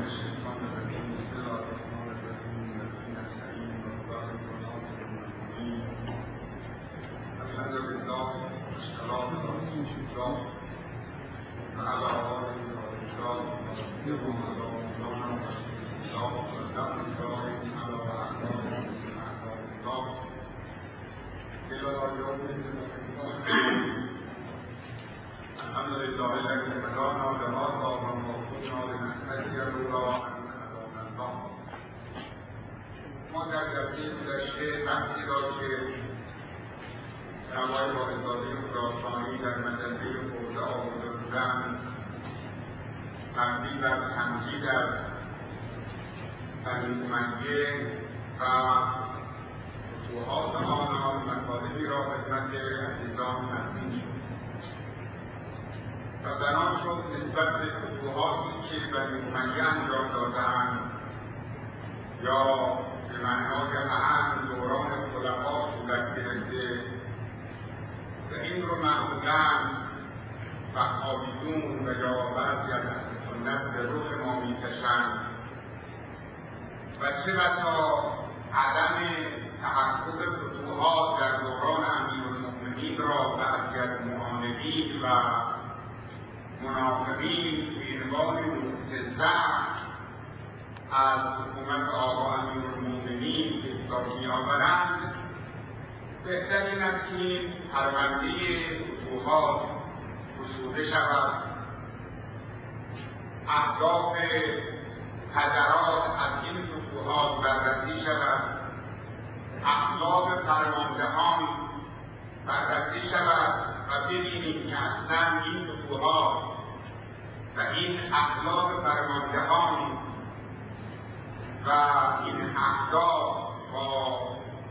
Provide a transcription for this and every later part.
الشيطان الرجيم بسم الله الرحمن الرحيم نستعين ونستغفر المؤمنين الحمد لله والصلاة والسلام على آله وصحبه وسلم الحمد لله الذي هدانا لهذا وما كنا لنهتدي لولا ان هدانا الله. ما در جلسه گذشته بحثی را که آقای واحدزاده خراسانی در مجله حوزه آورده بودند مبنی بر تمجید از بنی امیه و فتوحات آنها مطالبی را خدمت عزیزان تقدیم شد و بیان شد نسبت به فتوحاتی که بنی امیه انجام داده‌اند یا به معنای اهم دوران خلفا صورت گرفته و این رو معمولاً وهابیون و یا بعضی از اهل سنت به رخ ما می‌کشند و چه بسا عدم تحقق فتوحات در دوران امیرالمؤمنین را بعضی از معاندین و منافقین به عنوان نقطه ضعف از حکومت آقا امیرالمؤمنین به حساب می‌آورند. بهتر این است که این پرونده فتوحات گشوده شود، اهداف هدرات از این فتوحات بررسی شود، اخلاق فرماندهان بررسی شود و ببینیم که اصلا این فتوحات و این اخلاق فرماندهان و این اهداف با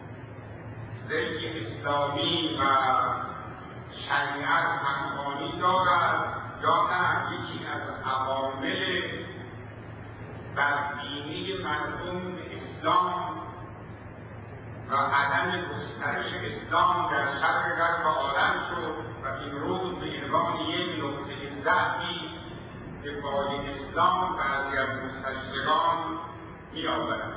زی اسلامی و شریعت همخوانی دارد یا نه یکی از عوامل بدبینی مردم به اسلام و عدم گسترش اسلام در شرق غرب عالم شد و این روز به عنوان یک نقطه ضعفی که بالای اسلام بعضی از مستشرقان می‌آورند.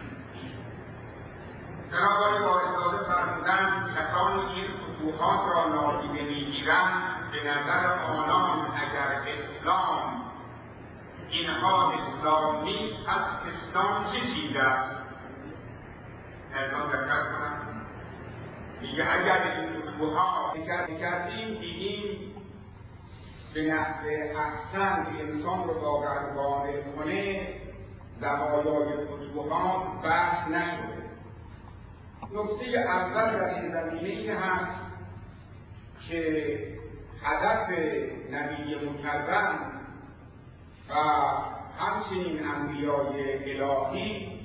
جناب آقای واحدزاده فرمودند کسانی که این فتوحات را نادیده می‌گیرند به نظر آنان اگر اسلام اینها اسلام نیست پس اسلام چه چیز است؟ ارزان دقت کنم میگه اگر این فتوحات کردیم دیدیم به نحو احسن که انسان رو باورگانه کنه زوایای فتوحات بحث نشده. نکته اول در این زمینه این هست که هدف نبی مکرم و همچنین انبیای الهی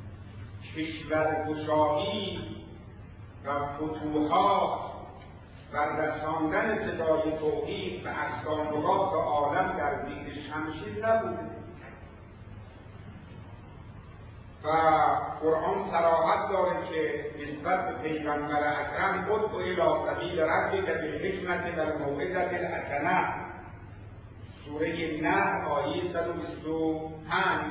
کشورگشایی و فتوحات و رساندن صدای توحید به اقصانقاط عالم در زیر شمشیر نبوده و قرآن صراحت داره که نسبت به پیغمبر اکرم ادع الی سبیل ربک بالحکمة والموعظة الحسنة سوره نحل آیه 125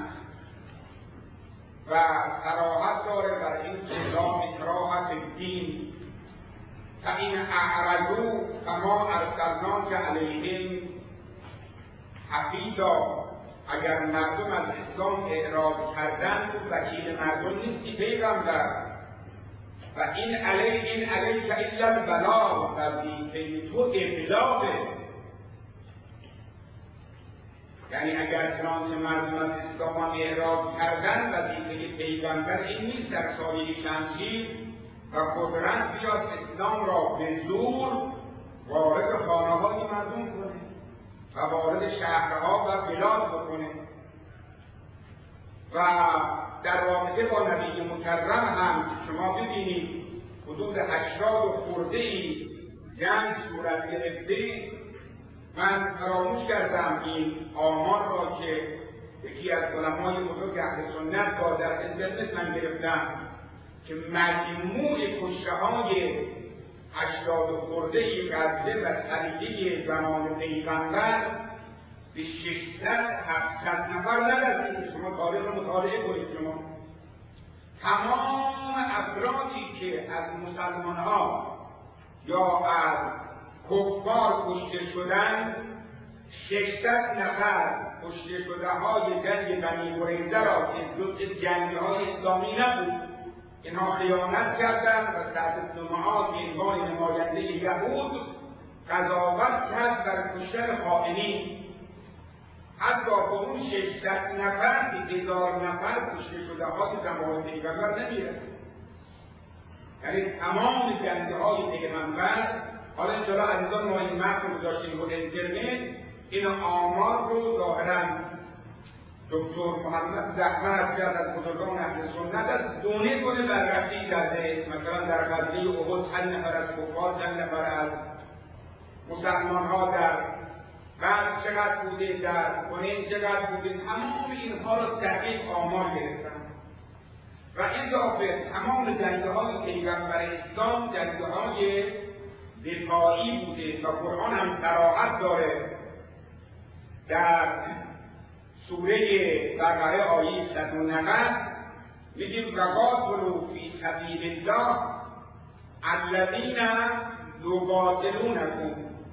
و صراحت داره بر این که لا اکراه فی الدین فإن اعرضوا فما ارسلناک علیهم حفیظا. اگر مردم از اسلام اعراض کردن تو وکیل مردم نیستی پیغمبر و این علیک الا البلاغ وظیفه تو ابلاغه. یعنی اگر چنانچه مردم از اسلام اعراض کردن وظیفه پیغمبر این نیست در سایه شمشیر و قدرت بیاد اسلام را به زور وارد خانه‌های مردم کنه و وارد شهرها و بلاد بکنه. و در رابطه با نبی مکرم هم شما ببینید حدود 80 و خورده‌ای جنگ صورت گرفته. من فراموش کردم این آمار را که یکی از علمای بزرگ اهل سنت را در اینترنت من گرفتم که مجموع کشته‌های 80 خورده غزه و سریعه زمان پیغمبر به 600-700 نفر نرسید. شما تاریخ رو مطالعه کنید. شما تمام افرادی که از مسلمان ها یا از کفار کشته شدند، 600 نفر کشته شده های جنگ بنی قریظه را که جزء جنگ های اسلامی نبود، اینها خیانت کردند و سعد بن معاذ به عنوان نماینده یهود قضاوت کرد بر کشتن خائنین. حتی با اون 600 نفر به 1000 نفر کشته شده های زمان پیغمبر نمیرسید. یعنی تمام جنگ های پیغمبر، حالا انشاءالله عزیزان ما این متن رو داشتیم رو اینترنت، این آمار رو ظاهرا دکتر محمد زحمت کرد از بزرگان اهل سنت از دونه کنه بررسی کرده. مثلا در غزوه احد چند نفر از کفار، چند نفر از مسلمان ها در بعد چقدر بوده، در حنین چقدر بوده، تمام اینها رو دقیق آمار گرفتن. و اضافه تمام جنگ‌های پیغمبر اسلام جنگ‌های دفاعی بوده و قرآن هم صراحت داره در سوره بقره آیه 190 میگیم وقاتلوا فی سبیل الله الذین یقاتلونکم،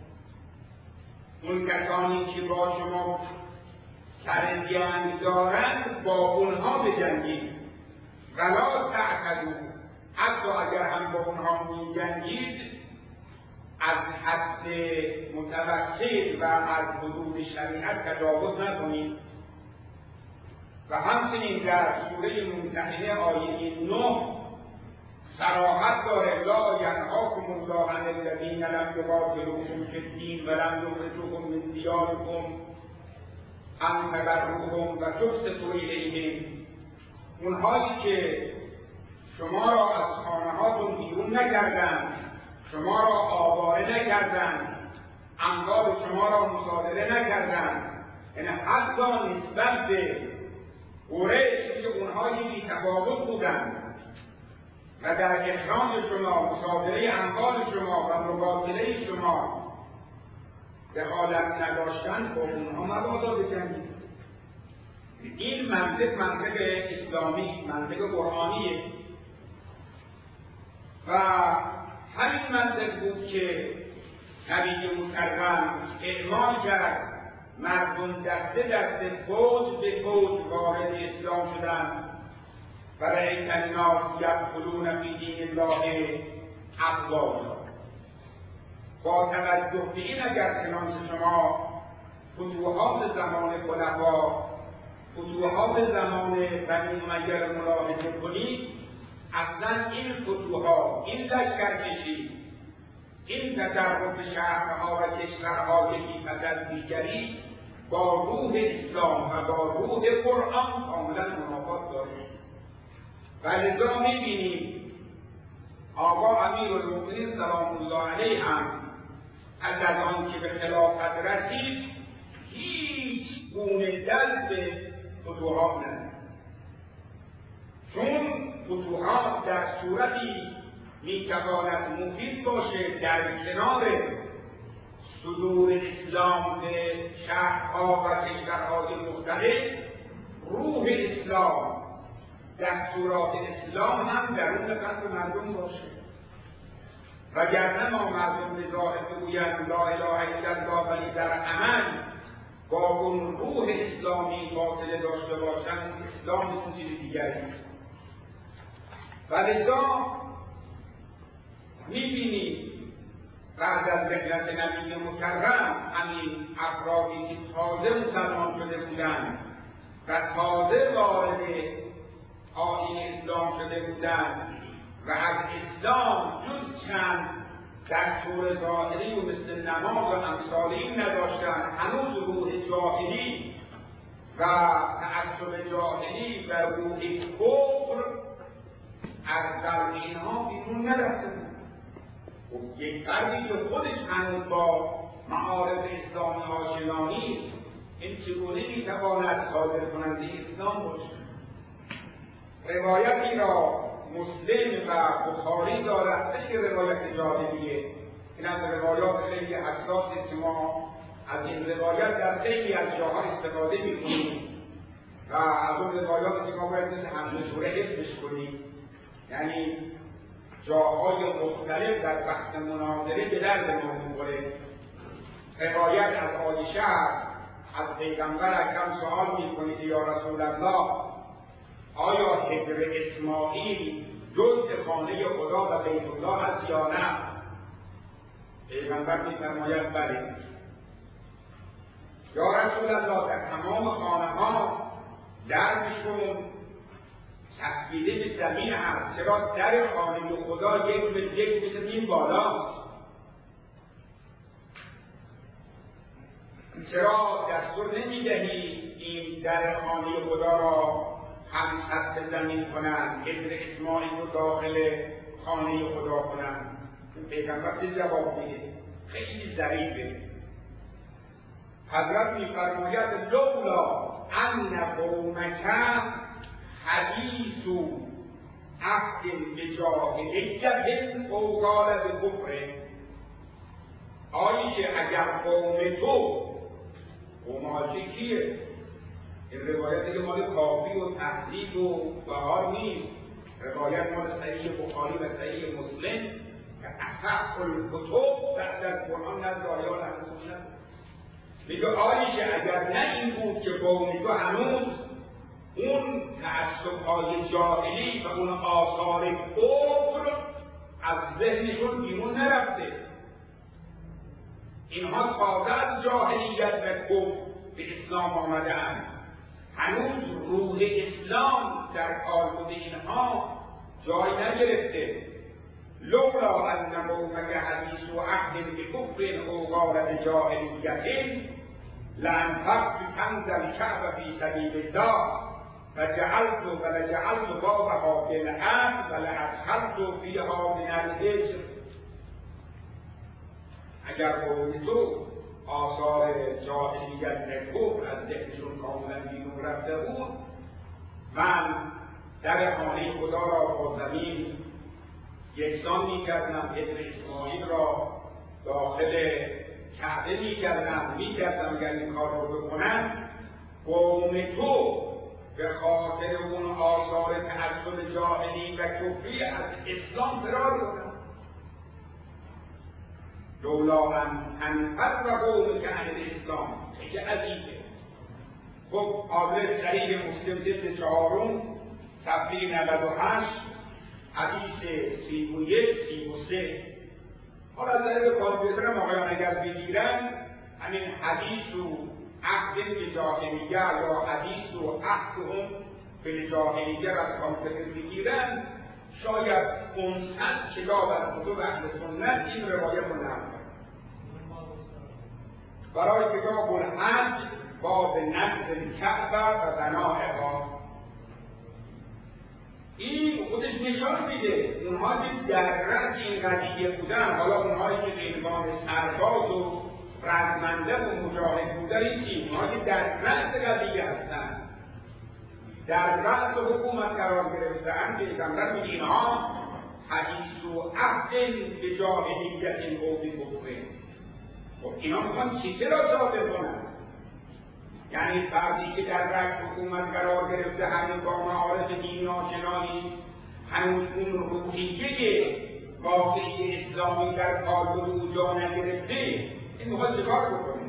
اون کسانی که با شما سر جنگ دارند با اونها بجنگید. ولا تعتدوا، حتی اگر هم با اونها میجنگید از حد متوسط و از حدود شریعت تجاوز نکنید. و همچنین در سوره ممتحنه آیه 9 صراحت داره لا ینهاکم الله عن الذین لم یقاتلوکم فی الدین و لم یخرجوکم من دیارکم ان تبروهم و تقسطوا الیهم، اونهایی که شما را از خانه‌هاتون بیرون نکردند، شما را آواره نکردند، اموال شما را مصادره نکردند، یعنی حتی نسبت به قریش که اونهایی بی‌تفاوت بودند و در اخراج شما، مصادره اموال شما و مقاتله شما دخالت نداشتن، با اونها مبادا بجنگید. این منطق اسلامی، منطق قرآنیه و همین منطق بود که نبی مکرم اعلام کرد مردم دسته دسته فوج به فوج وارد اسلام شدند و رأیت الناس یدخلون فی دین الله افواجا. با توجه به این اگر چنانچه شما فتوحات زمان خلفا، فتوحات زمان بنی امیه را ملاحظه کنید، اصلا این فتوحات، این لشکرکشی، این تصرف شهرها و کشورها یکی پس از دیگری با روح اسلام و با روح قرآن کاملا منافات داره. و لذا میبینیم آقا امیرالمؤمنین سلام الله علیه هم پس از آن که به خلافت رسید هیچ گونه دست به فتوحات ندید، چون فتوحات در صورتی میتواند مفید باشه در کنار صدور اسلام به شهرها و کشورهای مختلف، روح اسلام، دستورات اسلام هم درون قلب مردم باشه. وگرنه ما مردم به ظاهر بگویند لا اله الا الله ولی در عمل با اون روح اسلامی فاصله داشته باشند، اسلام اون چیز دیگری است. و لذا میبینید بعد از رحلت نبی مکرم همین افرادی که تازه مسلمان شده بودند و تازه وارد آیین اسلام شده بودند و از اسلام جز چند دستور ظاهری و مثل نماز و امثال این نداشتند، هنوز روح جاهلی و تعصب جاهلی و روح کفر از قلب اینها بیرون نرفته بود. یک فردی که خودش هنوز با معارف اسلامی آشنا نیست، این چگونه میتواند صادر کننده اسلام باشه؟ روایتی را مسلم و بخاری دارد، خیلی روایت جالبیه. این از روایات خیلی حساسی است که ما از این روایت در خیلی از جاها استفاده می‌کنیم و از اون روایاتی که ما باید مثل حمله سوره حفظش کنیم، یعنی جاهای مختلف در بحث مناظره به درد ما می‌خوره. روایت از عایشه است، از پیغمبر اکرم سوال می‌کنه که یا رسول الله آیا هجر اسماعیل جزء خانه خدا و بیت الله است یا نه؟ پیغمبر می‌فرماید بله. یا رسول الله در تمام خانه‌ها درشون چسبیده به زمین هست، چرا در خانه خدا یک متر بالاست؟ چرا دستور نمی‌دهی این در خانه خدا را هم سطح زمین کنند، هجر اسماعیل رو داخل خانه خدا کنند؟ پیغمبر چه جواب میده؟ خیلی ظریفه. حضرت می‌فرماید لولا ان قومک حدیث عهد بجاهلیت او قال بکفر. آیشه اگر قوم تو، قوم حاجی کیه؟ این روایت دیگه مال کافی و تهذیب و بهار نیست، روایت مال صحیح بخاری و صحیح مسلم که اصح الکتب بعد از قرآن نزد آیان اهل سنت. میگه آیشه اگر نه این بود که قومی تو هنوز اون تعصب‌های جاهلی و اون آثار کفر از ذهنشون بیرون نرفته، اینها تازه از جاهلیت و کفر به اسلام آمده‌اند، هنوز روح اسلام در قلب اینها جای نگرفته. لولا ان قومک حدیث و عهد بکفر او قال بجاهلیت لانفقت کنز الکعبة فی سبیل الله ولجعلت بابها بالامن ولادخلت فیها من الهجر. اگر قوم تو آثار جاهلیت و کفر از ذهنشون کاملا بیرون رفته بود، من در خانه خدا را با زمین یکسان می‌کردم، هجر اسماعیل را داخل کعبه می‌کردم اگر این کار رو بکنم. قوم تو به خاطر اون آثار تعصب جاهلی و کفری از اسلام فرار دادن. لولا ان تنفر قومک عن الاسلام. خیلی عجیبه. خب آدرس صحیح مسلم جلد 4 صفحه 98 حدیث 31-33. حالا از در به کار بذارم آقایان اگر بگیرن همین حدیث و عهد به جاهلیه یا حدیث و عهدهم به جاهلیه را از کامپیوتر بگیرن، شاید 500 کتاب از کتب اهل سنت این روایت رو نقل برای کتاب الحج باب نقض الکعبه و بنائها. این خودش نشان میده اونها که در رأس این قضیه بودن، حالا اونهایی که پیروان سرباز و رزمنده و مجاهد بودن، این اونها که در رأس قضیه هستن، در رأس حکومت قرار گرفتن، پیغمبر میگه اینها حدیث و عهد به جاهلیت او به کفر. خب اینا میخوان چیزی را ثابت کنن؟ یعنی فردی که در رأس حکومت قرار گرفته همین با معارف دینی آشنا نیست، هنوز اون روحیه واقعی اسلامی در قلب او جا نگرفته، این میخواد چکار بکنه؟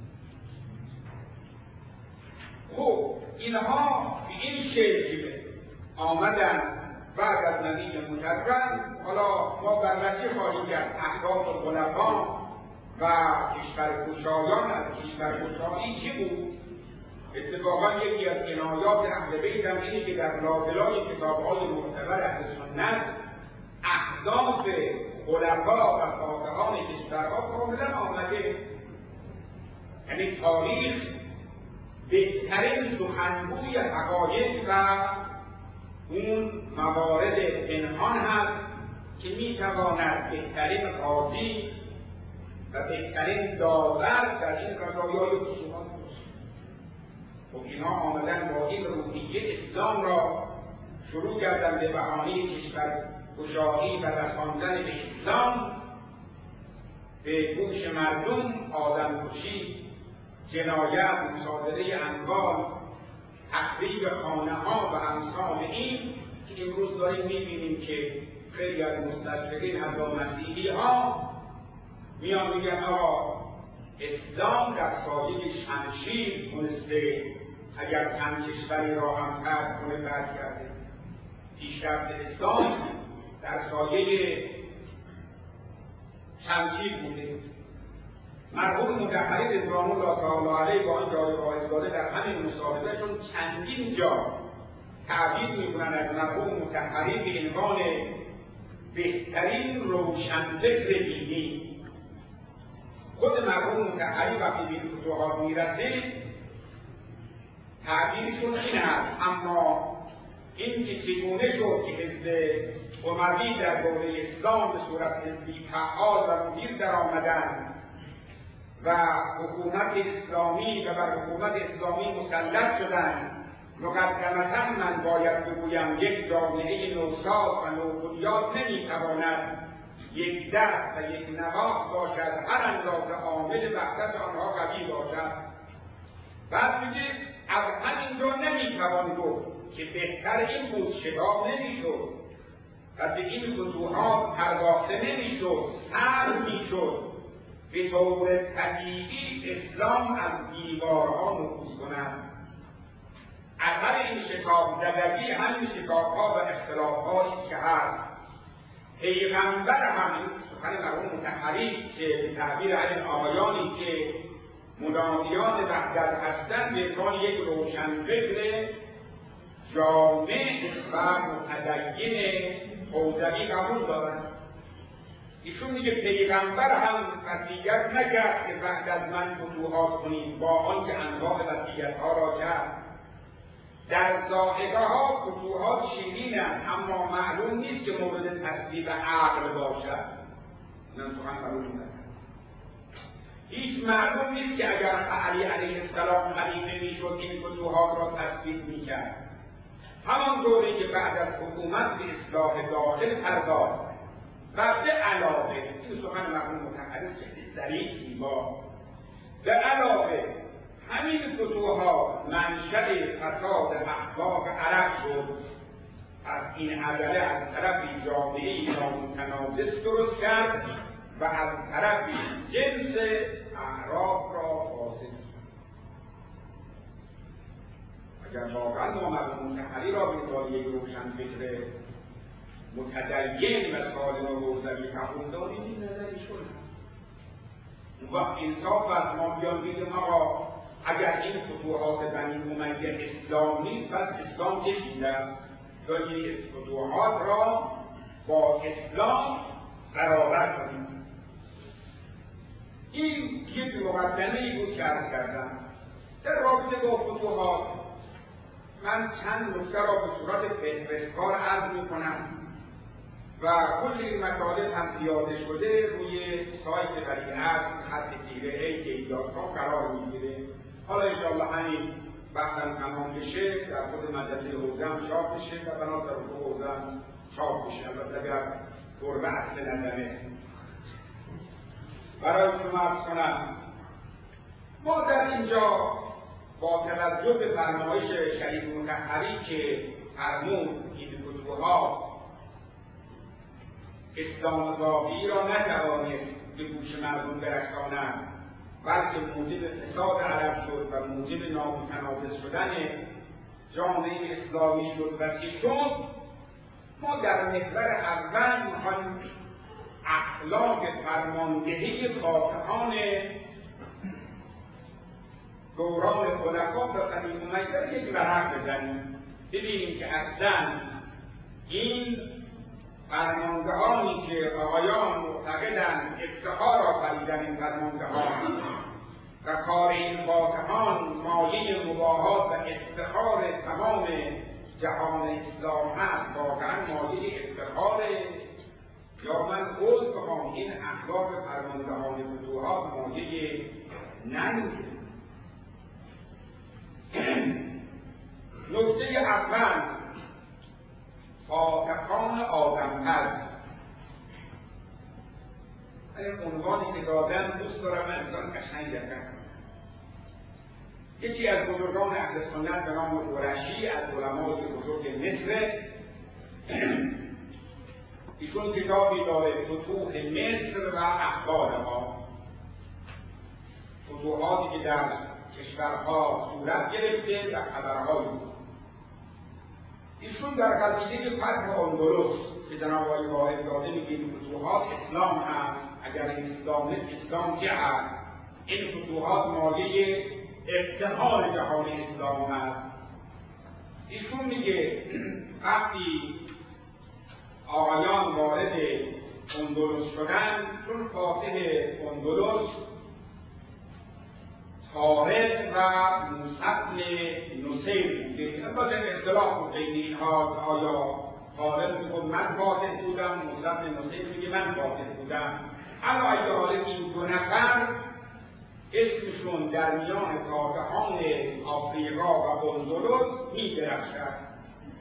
خب اینها به این شکل آمدن بعد از نبی مکرم. حالا ما بررسی خواهیم کرد اهداف خلفا و کشورگشایان از کشورگشایی چی بود. اتفاقا یکی از عنایات اهل بیت هم اینه که در لابلای کتاب‌های معتبر اهل سنت اهداف خلفا و فاتحان کشورها کاملا آمده. یعنی تاریخ بهترین سخنگوی حقایق و اون موارد پنهان هست که میتواند بهترین قاضی و بهترین داور در این قضایای خصومات باشه. خب اینها آمدن با این روحیه اسلام را شروع کردن به بهانه کشورگشایی و رساندن به اسلام به گوش مردم آدمکشی، جنایت، مصادره اموال، تخریب خانه‌ها و امثال این که امروز داریم می‌بینیم که خیلی از مستشرقین حتی مسیحی‌ها میان میگن آقا اسلام در سایه شمشیر تونسته اگر چند کشوری را هم فتح کنه فتح کرده. پیشرفت اسلام در سایه شمشیر بوده. مرحوم مطهری رضوان الله تعالی علیه با این جای واعظ در همین مصاحبهشون چندین جا تعبیر میکنن از مرحوم مطهری به عنوان بهترین روشنفکر دینی. خود مرحوم مطهری وقتی به این فتوحات میرسه تعبیرشون این هست، اما این که چگونه شد که حزب اموی در دوره اسلام به صورت حزبی فعال و مدیر در آمدن و حکومت اسلامی و بر حکومت اسلامی مسلط شدن، مقدمتا من باید بگویم یک جامعه نوساز و نوبنیاد نمیتواند یک دست و یک نواخت باشد هر اندازه عامل وحدت آنها قوی باشد. بعد میگه از همینجا نمیتوان گفت که بهتر این بود شتاب نمیشد و به این فتوحات پرداخته نمیشد، صبر میشد به طور طبیعی اسلام از دیوارها نفوذ کند. اثر این شکاف زدگی همین شکافها و اختلافهایی که هست. پیغمبر هم سخن مرحوم مطهری که به تعبیر این آقایانی که منادیان وحدت هستند به عنوان یک روشنفکر جامع و متدین حوزوی قبول دارند. ایشون میگه پیغمبر هم وصیت نکرد که بعد از من فتوحات کنید، با آنکه انواع وصیت‌ها را کرد. در ظاهره ها فتوحات شیرینند، اما معلوم نیست که مورد تصویب عقل باشد. من سخن معلوم ندارم. هیچ معلوم نیست که اگر علی علیه السلام خلیفه میشد این فتوحات را تصویب میکرد. همان دوره که بعد از حکومت به اصلاح داخل پرداخت و به علاوه این سخن مرحوم مطهری خیلی ظریف زیبا، به علاوه همین فتوحات منشأ فساد اخلاق عرب شد. از این عجله از طرفی جامعه‌ای نامتناسق درست کرد و از طرفی جنس اعراب را فاسد کرد. اگر واقعا ما مرحوم مطهری را به عنوان یک روشنفکر متدین و سالم و حوزوی قبول داریم، این نظری شد. اون وقت انصاف از ما بیان بگیم آقا اگر این فتوحات بنی امیه اسلام نیست پس اسلام چه چیز است؟ تا این فتوحات را با اسلام برابر کنیم. این یک مقدمه‌ای بود که عرض کردم. در رابطه با فتوحات من چند نکته را به صورت فهرستوار عرض می‌کنم و کل این مطالب هم پیاده شده روی سایت ولی اصل خط تیره KDR.com قرار میگیره. حالا انشاءالله همین بحثم تمام بشه در خود مجله حوزه هم چاپ بشه و بنابر حوزه هم چاپ بشه. البته اگر گربه اصل نداره برای شما عرض کنم، ما در اینجا با توجه به فرمایش شریف مطهری که فرمود این فتوحات اسلام واقعی را نتوانست به گوش مردم برساند بلکه موجب فساد عرب شد و موجب نامتناسق شدن جامعه اسلامی شد و چه شد، ما در محور اول میخوایم اخلاق فرماندهی فاتحان دوران خلفا و بنی امیه یک ورق بزنیم، ببینیم که اصلا این فرماندهانی که آقایان معتقدند افتخار آفریدن این فرماندهان و کار این فاتحان مایه مباهات و افتخار تمام جهان اسلام هست، واقعا مایه افتخار، یا من عذر بخوام این اخلاق فرماندهان فتوحات مایه ننگ. نکته اول فاتحان آدمپز. این عنوانی که دادن دوست دارم انسان قشنگ دقت کنم. یکی از بزرگان اهل سنت به نام قرشی از علمای بزرگ مصر، ایشون کتابی داره فتوح مصر و اخبارها، فتوحاتی که در کشورها صورت گرفته و خبرهایی بود. ایشون در قضیه فتح اندلس که جناب آقای واعظ داده میگه فتوحات اسلام هست، اگر این اسلام نیست اسلام چه هست؟ این فتوحات مایه افتخار جهان اسلام هست. ایشون میگه وقتی آقایان وارد اندلس شدن، چون فاتح اندلس طارق و موسی بن نصیر بوده. البته اختلاف بود بین اینها، آیا طارق میگه من فاتح بودم، موسی بن نصیر میگه من فاتح بودم. اما اگه حالا این دو نفر اسمشون در میان فاتحان آفریقا و اندلس می‌درخشد.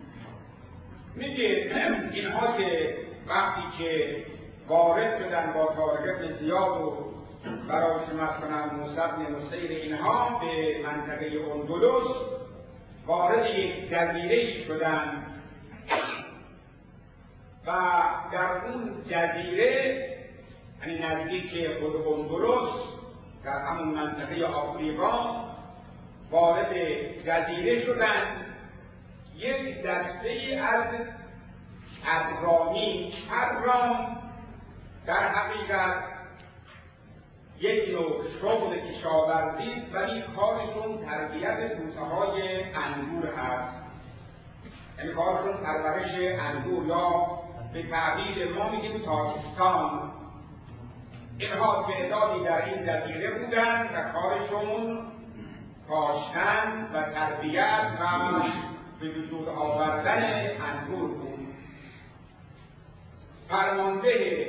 میگه اینها که وقتی که وارد شدن با طارق بن زیاد و برای شمس کنن موسی بن نصیر اینها به منطقه اندلس، وارد یک جزیره شدن و در اون جزیره یعنی نزدیک خود اندلس در همون منطقه آفریقا وارد جزیره شدن. یک دسته از کرانی، کران در حقیقت یک نوع شغل کشاورزی است، ولی کارشون تربیت بوته‌های انگور هست، یعنی کارشون پرورش انگور یا به تعبیر ما میگیم تاکستان. اینها تعدادی در این جزیره بودن و کارشون کاشتن و تربیت و به وجود آوردن انگور بود. فرمانده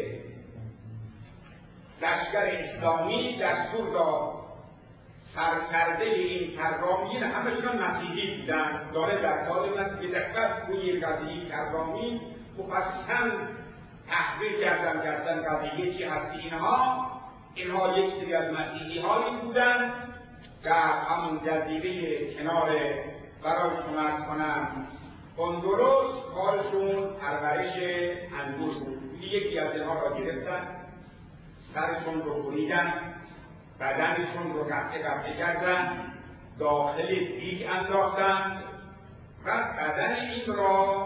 لشکر اسلامی دستور داد سرکرده این کرامین همشون مسیحی بودن، داره در حال مسیحی دقت روی قضیه کرامی مفصل تحقیق کردن قضیه چی هست. اینها یک سری از مسیحی هایی بودن در همون جزیره کنار برای شما ارز کنم اندلس کارشون پرورش انگور بود. یکی از اینها را گرفتن، سرشون رو بریدن، بدنشون رو قطعه کردن، داخل دیگ انداختن و بدن این را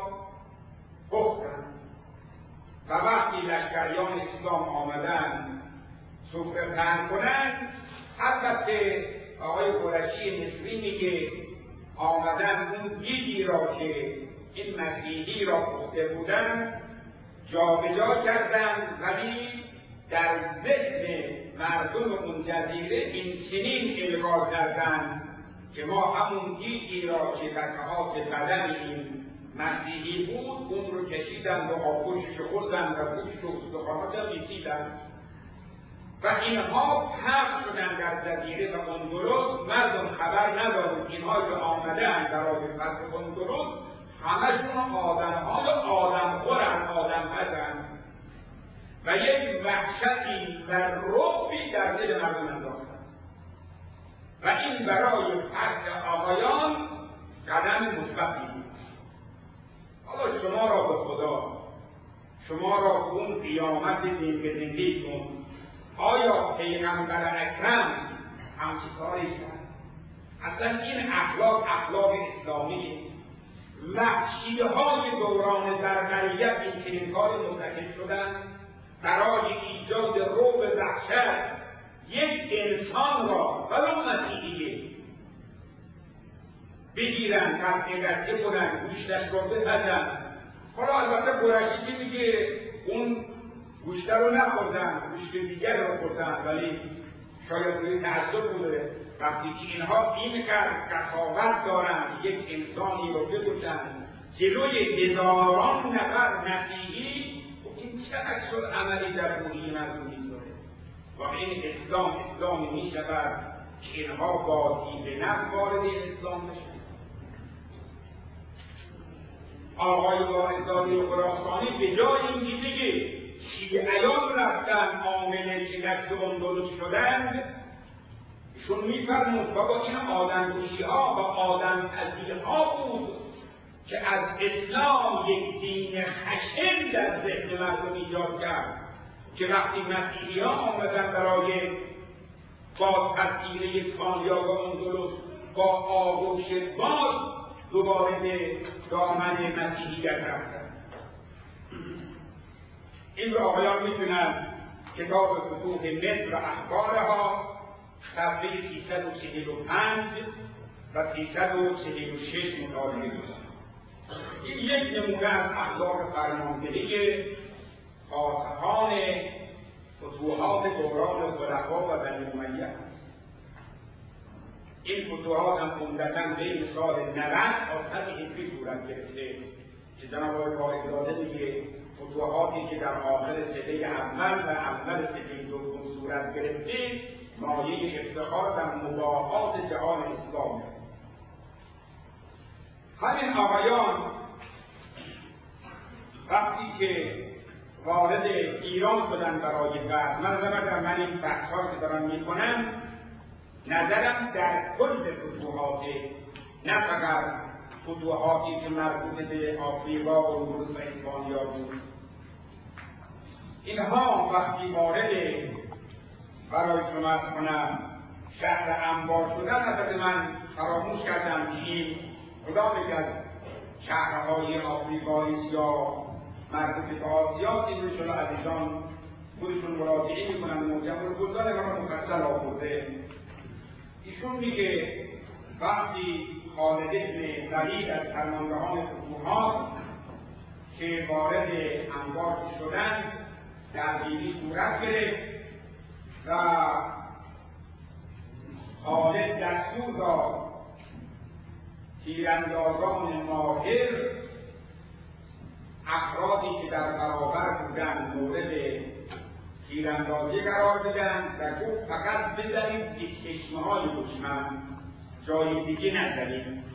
پختن. و وقتی لشکریان اسلام آمدن سفره پهن کنن، البته آقای قرشی مصری میگه آمدن اون دیگی را که این مسیحی را پخته بودن جابجا کردن، ولی در ذهن مردم اون جزیره این چنین القا کردن که ما همون دیگی را که قطعات بدن این مسیحی بود اون رو کشیدن و آغوشش خوردن و گوشت و استخوانات را میچیدن و اینها پخش شدن در جزیره و اندلس. مردم خبر ندارد اینها که آمدن برای فتح اندلس همشون آدم‌های آدمخورن، آدمپزن و یک وحشتی و رعبی در دل مردم انداختن و این برای فتح آقایان قدم مثبتی بود. حالا شما را به خدا، شما را به اون قیامت زندگی کن، آیا پیغمبر اکرم همچی کاری کرد؟ اصلا این اخلاق اسلامی وحشی‌های دوران بربریت این چنین کار مرتکب شدن برای ایجاد رعب و وحشت یک انسان را ولو مسیحیه بگیرن، قطعه کنن، گوشتش را بپزن. حالا البته قرشی میگه اون گوشت رو نخوردن، گوشت دیگر رو خوردن، ولی شاید روی تعصب بوده وقتی که اینها این قساوت دارن یک انسانی رو بکشن جلوی هزاران نفر مسیحی، این چه عکس عملی در روحی مردم میذاره؟ و این اسلامی میشود که اینها با دیو نفس وارد اسلام بشن. آقای واعظ خراسانی به جای اینکه بگه شیعیان رفتن عامل شکست اندلس شدند، ایشون میفرمود بابا این آدمکشی‌ها و آدم‌پزی‌ها بود که از اسلام یک دین خشن در ذهن مردم ایجاد کرد که وقتی مسیحی‌ها آمدن برای با تسخیر اسپانیا و اندلس با آغوش باز دوباره به دامن مسیحیت رفتن. این رو آقایان میتونن کتاب فتوح مصر و اخبارها صفحه 345 و 346 مطالعه کنند. این یک نمونه از اخلاق فرماندهی فاتحان فتوحات دوران خلفا و بنی امیه است. این فتوحات هم عمدتاً بین سال 90 تا 100 هجری صورت گرفته که جناب آقای واعظ‌زاده میگه فتوحاتی که در آخر سده اول و اول سده دوم صورت گرفته مایه افتخار در مباحات جهان اسلام. همین آقایان وقتی که وارد ایران شدن برای بعد، من این بحث‌ها که دارم میکنم نظرم در کل فتوحات، نه فقط فتوحاتی که مربوط به آفریقا و اندلس و اسپانیا بود. اینها وقتی وارد برای شما کنم شهر انبار شدن، البته من فراموش کردم که این کدام یک از شهرهای آفریقایی یا مربوط به آسیا این رو شما عزیزان خودشون مراجعه میکنن. موجب البلدان را مفصل آورده. ایشون میگه وقتی خالد بن ولید از فرماندهان فتوحات که وارد انبار شدن درگیری صورت گرفت و خالد دستور داد تیراندازان ماهر افرادی که در برابر بودن مورد تیراندازی قرار بدن و گفت فقط بزنید به چشمه‌های دشمن، جای دیگه نزنید.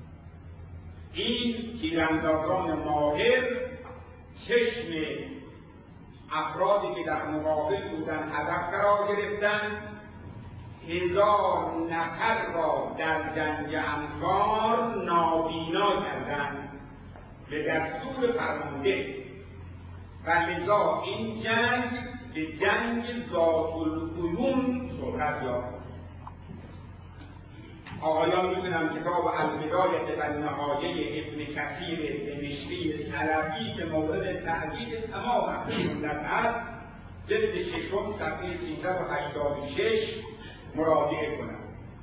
این تیراندازان ماهر چشم افرادی که در مقابل بودن هدف قرار گرفتن، 1000 نفر را در جنگ انبار نابینا کردند به دستور فرمانده و لذا این جنگ به جنگ ذات العیون شهرت یافت. آقایان میدونم کتاب البدایة و النهایه ابن کثیر دمشقی سلفی که مورد تأکید تمام اهل سنت است، جلد 6 صفحه 386 مراجعه کنم.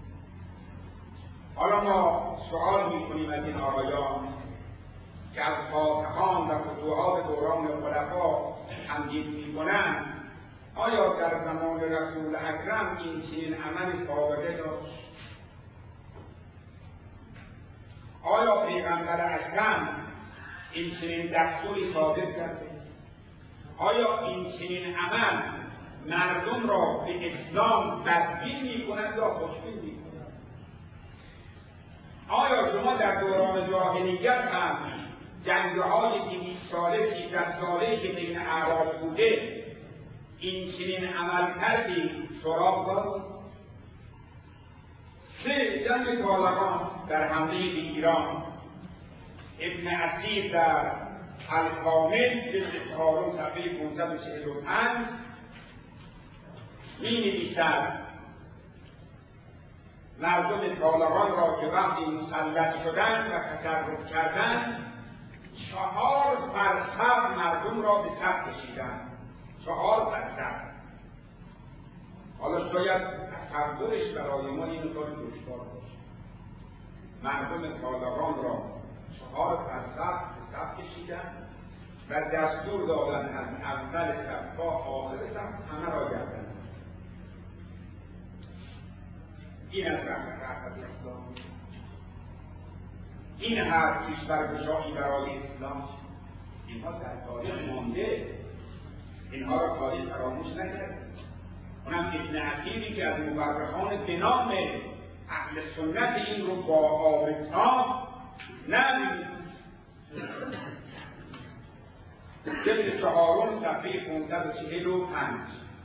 حالا ما سوال میکنیم از این آقایان که از فاتحان و فتوحات دوران خلفا تمجید میکنند، آیا در زمان رسول اکرم این چنین عمل سابقه داشت؟ آیا پیغمبر اکرم این چنین دستوری صادر کرده؟ آیا این چنین عمل مردم را به اسلام بدبین می‌کند یا خوشبین می‌کند؟ آیا شما در دوران جاهلیت هم جنگ‌های 200 ساله 300 ساله که بین اعراب بوده این چنین عمل کردی سراغ دارید؟ 3 جنگ طالقان در حمله به ایران، ابن اسیر در الکامل جلد 4 صفحه 545 می‌نویسد مردم طالقان را که وقتی مسلط شدند و تصرف کردند 4 فرسخ مردم را به صف کشیدند. 4 فرسخ. حالا شاید تصورش برای ما این کار دشوار باشه. مردم طالقان را 4 فرسخ به صف کشیدند و دستور دادن از اول صف تا آخر صف همه را گردن. این از رحمت اسلام، این هست کشورگشایی برای اسلام. اینها در تاریخ مانده، اینها را تاریخ فراموش نکرد. اونم ابن اسیری که از مورخان به نام اهل سنت این رو با آب تاب ندید. جلد 4 صفحه 545.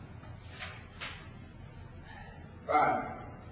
بله.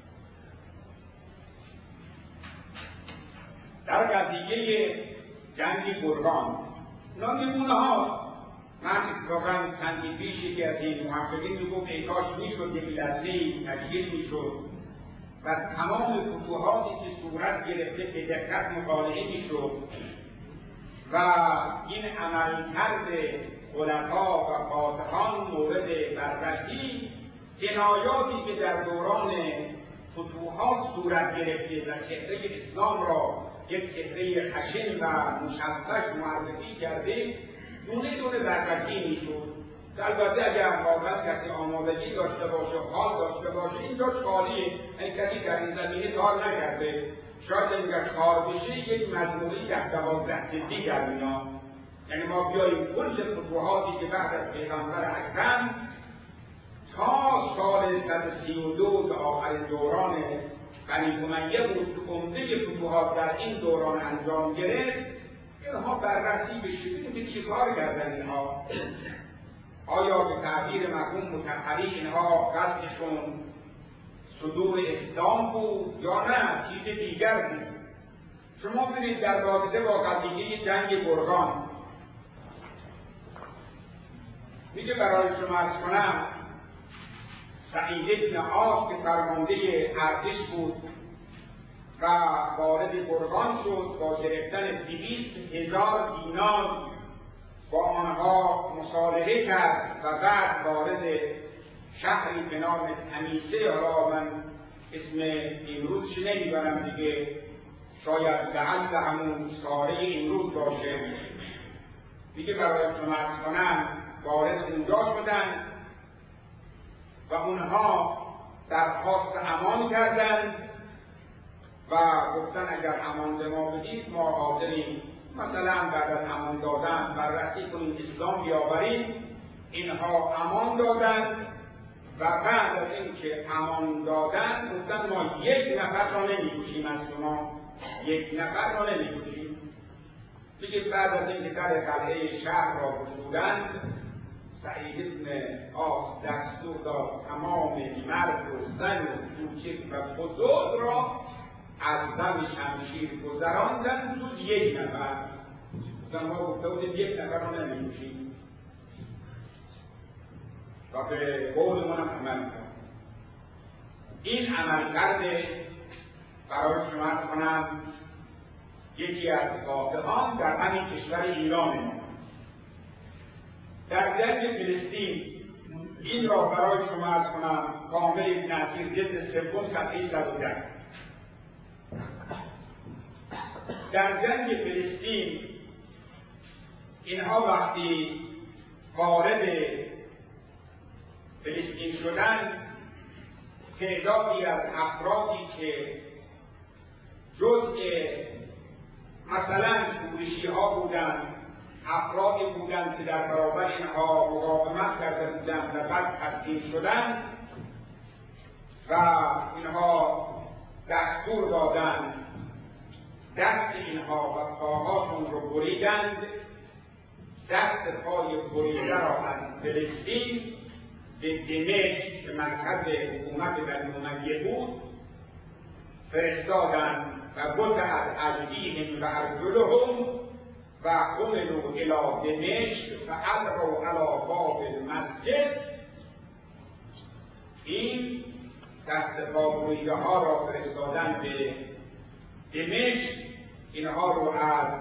در قضیه جنگ گرگان اینا نمونه هاست. من واقعا چندی پیش یکی از این محققین رو گفت ای کاش میشد یک لحظه‌ای تشکیل میشد و تمام فتوحاتی که صورت گرفته به دقت مطالعه میشد و این عملکرد خلفا و فاتحان مورد بررسی، جنایاتی که در دوران فتوحات صورت گرفته و چهره اسلام را یک چهره خشن و مشوش معرفی کرده، دونه بررسی میشد. البته اگر واقعا کسی آمادگی داشته باشه، حال داشته باشه، اینجا خالیه. این کسی در این زمینه کار نکرده، شاید اینجا کار بشه یک مجموعی 10-12 جلدی در میاد. یعنی ما بیاییم کل فتوحاتی که بعد از پیغمبر اکرم تا سال 132 آخرین دوران بنی امیه بود که عمده فتوحات در این دوران انجام گرفت، اینها بررسی بشه ببینیم که چی کار کردن اینها. آیا به تعبیر مرحوم مطهری اینها قصدشون صدور اسلام بود یا نه چیز دیگر بود؟ شما ببینید در رابطه با قضیه جنگ گرگان میگه برای شما عرض کنم سعید بن عاص که فرمانده ارتش بود و وارد گرگان شد با گرفتن 200,000 دینار، با آنها مصالحه کرد و بعد وارد شهری به نام تمیسه، حالا من اسم امروزش نمیبرم دیگه، شاید لعل همون ساره امروز باشه دیگه، برای شما عرض کنم وارد اونجا شدن و اونها درخواست امان کردند و گفتن اگر امان به ما بدید ما حاضریم مثلا بعد از امان دادن بررسی کنیم اسلام بیاوریم. اینها امان دادند و بعد از اینکه امان دادن گفتن ما 1 نفر را نمی‌کشیم از شما، 1 نفر را نمی‌کشیم. دیگه بعد از اینکه در قلعه شهر را گشودند، سعید بن عاص دستور داد تمام مرد و زن و کوچک و بزرگ را از دم شمشیر گذراندن جز 1 نفر. ما گفته بودیم 1 نفر را نمی‌کشیم و به قول من عمل کنم. این عمل کرده برای شما عرض کنم یکی از فاتحان در همین کشور ایران. در جنگ فلسطین این را برای شما عرض کنم کامل ابن اسیر جلد 3 صفحه 110. در جنگ فلسطین اینها وقتی وارد فلسطین شدن، تعدادی از افرادی که جزء مثلا شورشی ها بودند، افرادی بودند که در برابر اینها مقاومت کرده بودند و بعد تسلیم شدند و اینها دستور دادند دست اینها و پاهاشون رو بریدند، دست پای بریده را از فلسطین به دمشق که مرکز حکومت بنی امیه بود فرستادند و قطعت ایدیهم و ارجلهم و حملوا الی دمشق و القوا علی باب المسجد. این دست پا بریده ها را فرستادن به دمشق، اینها رو از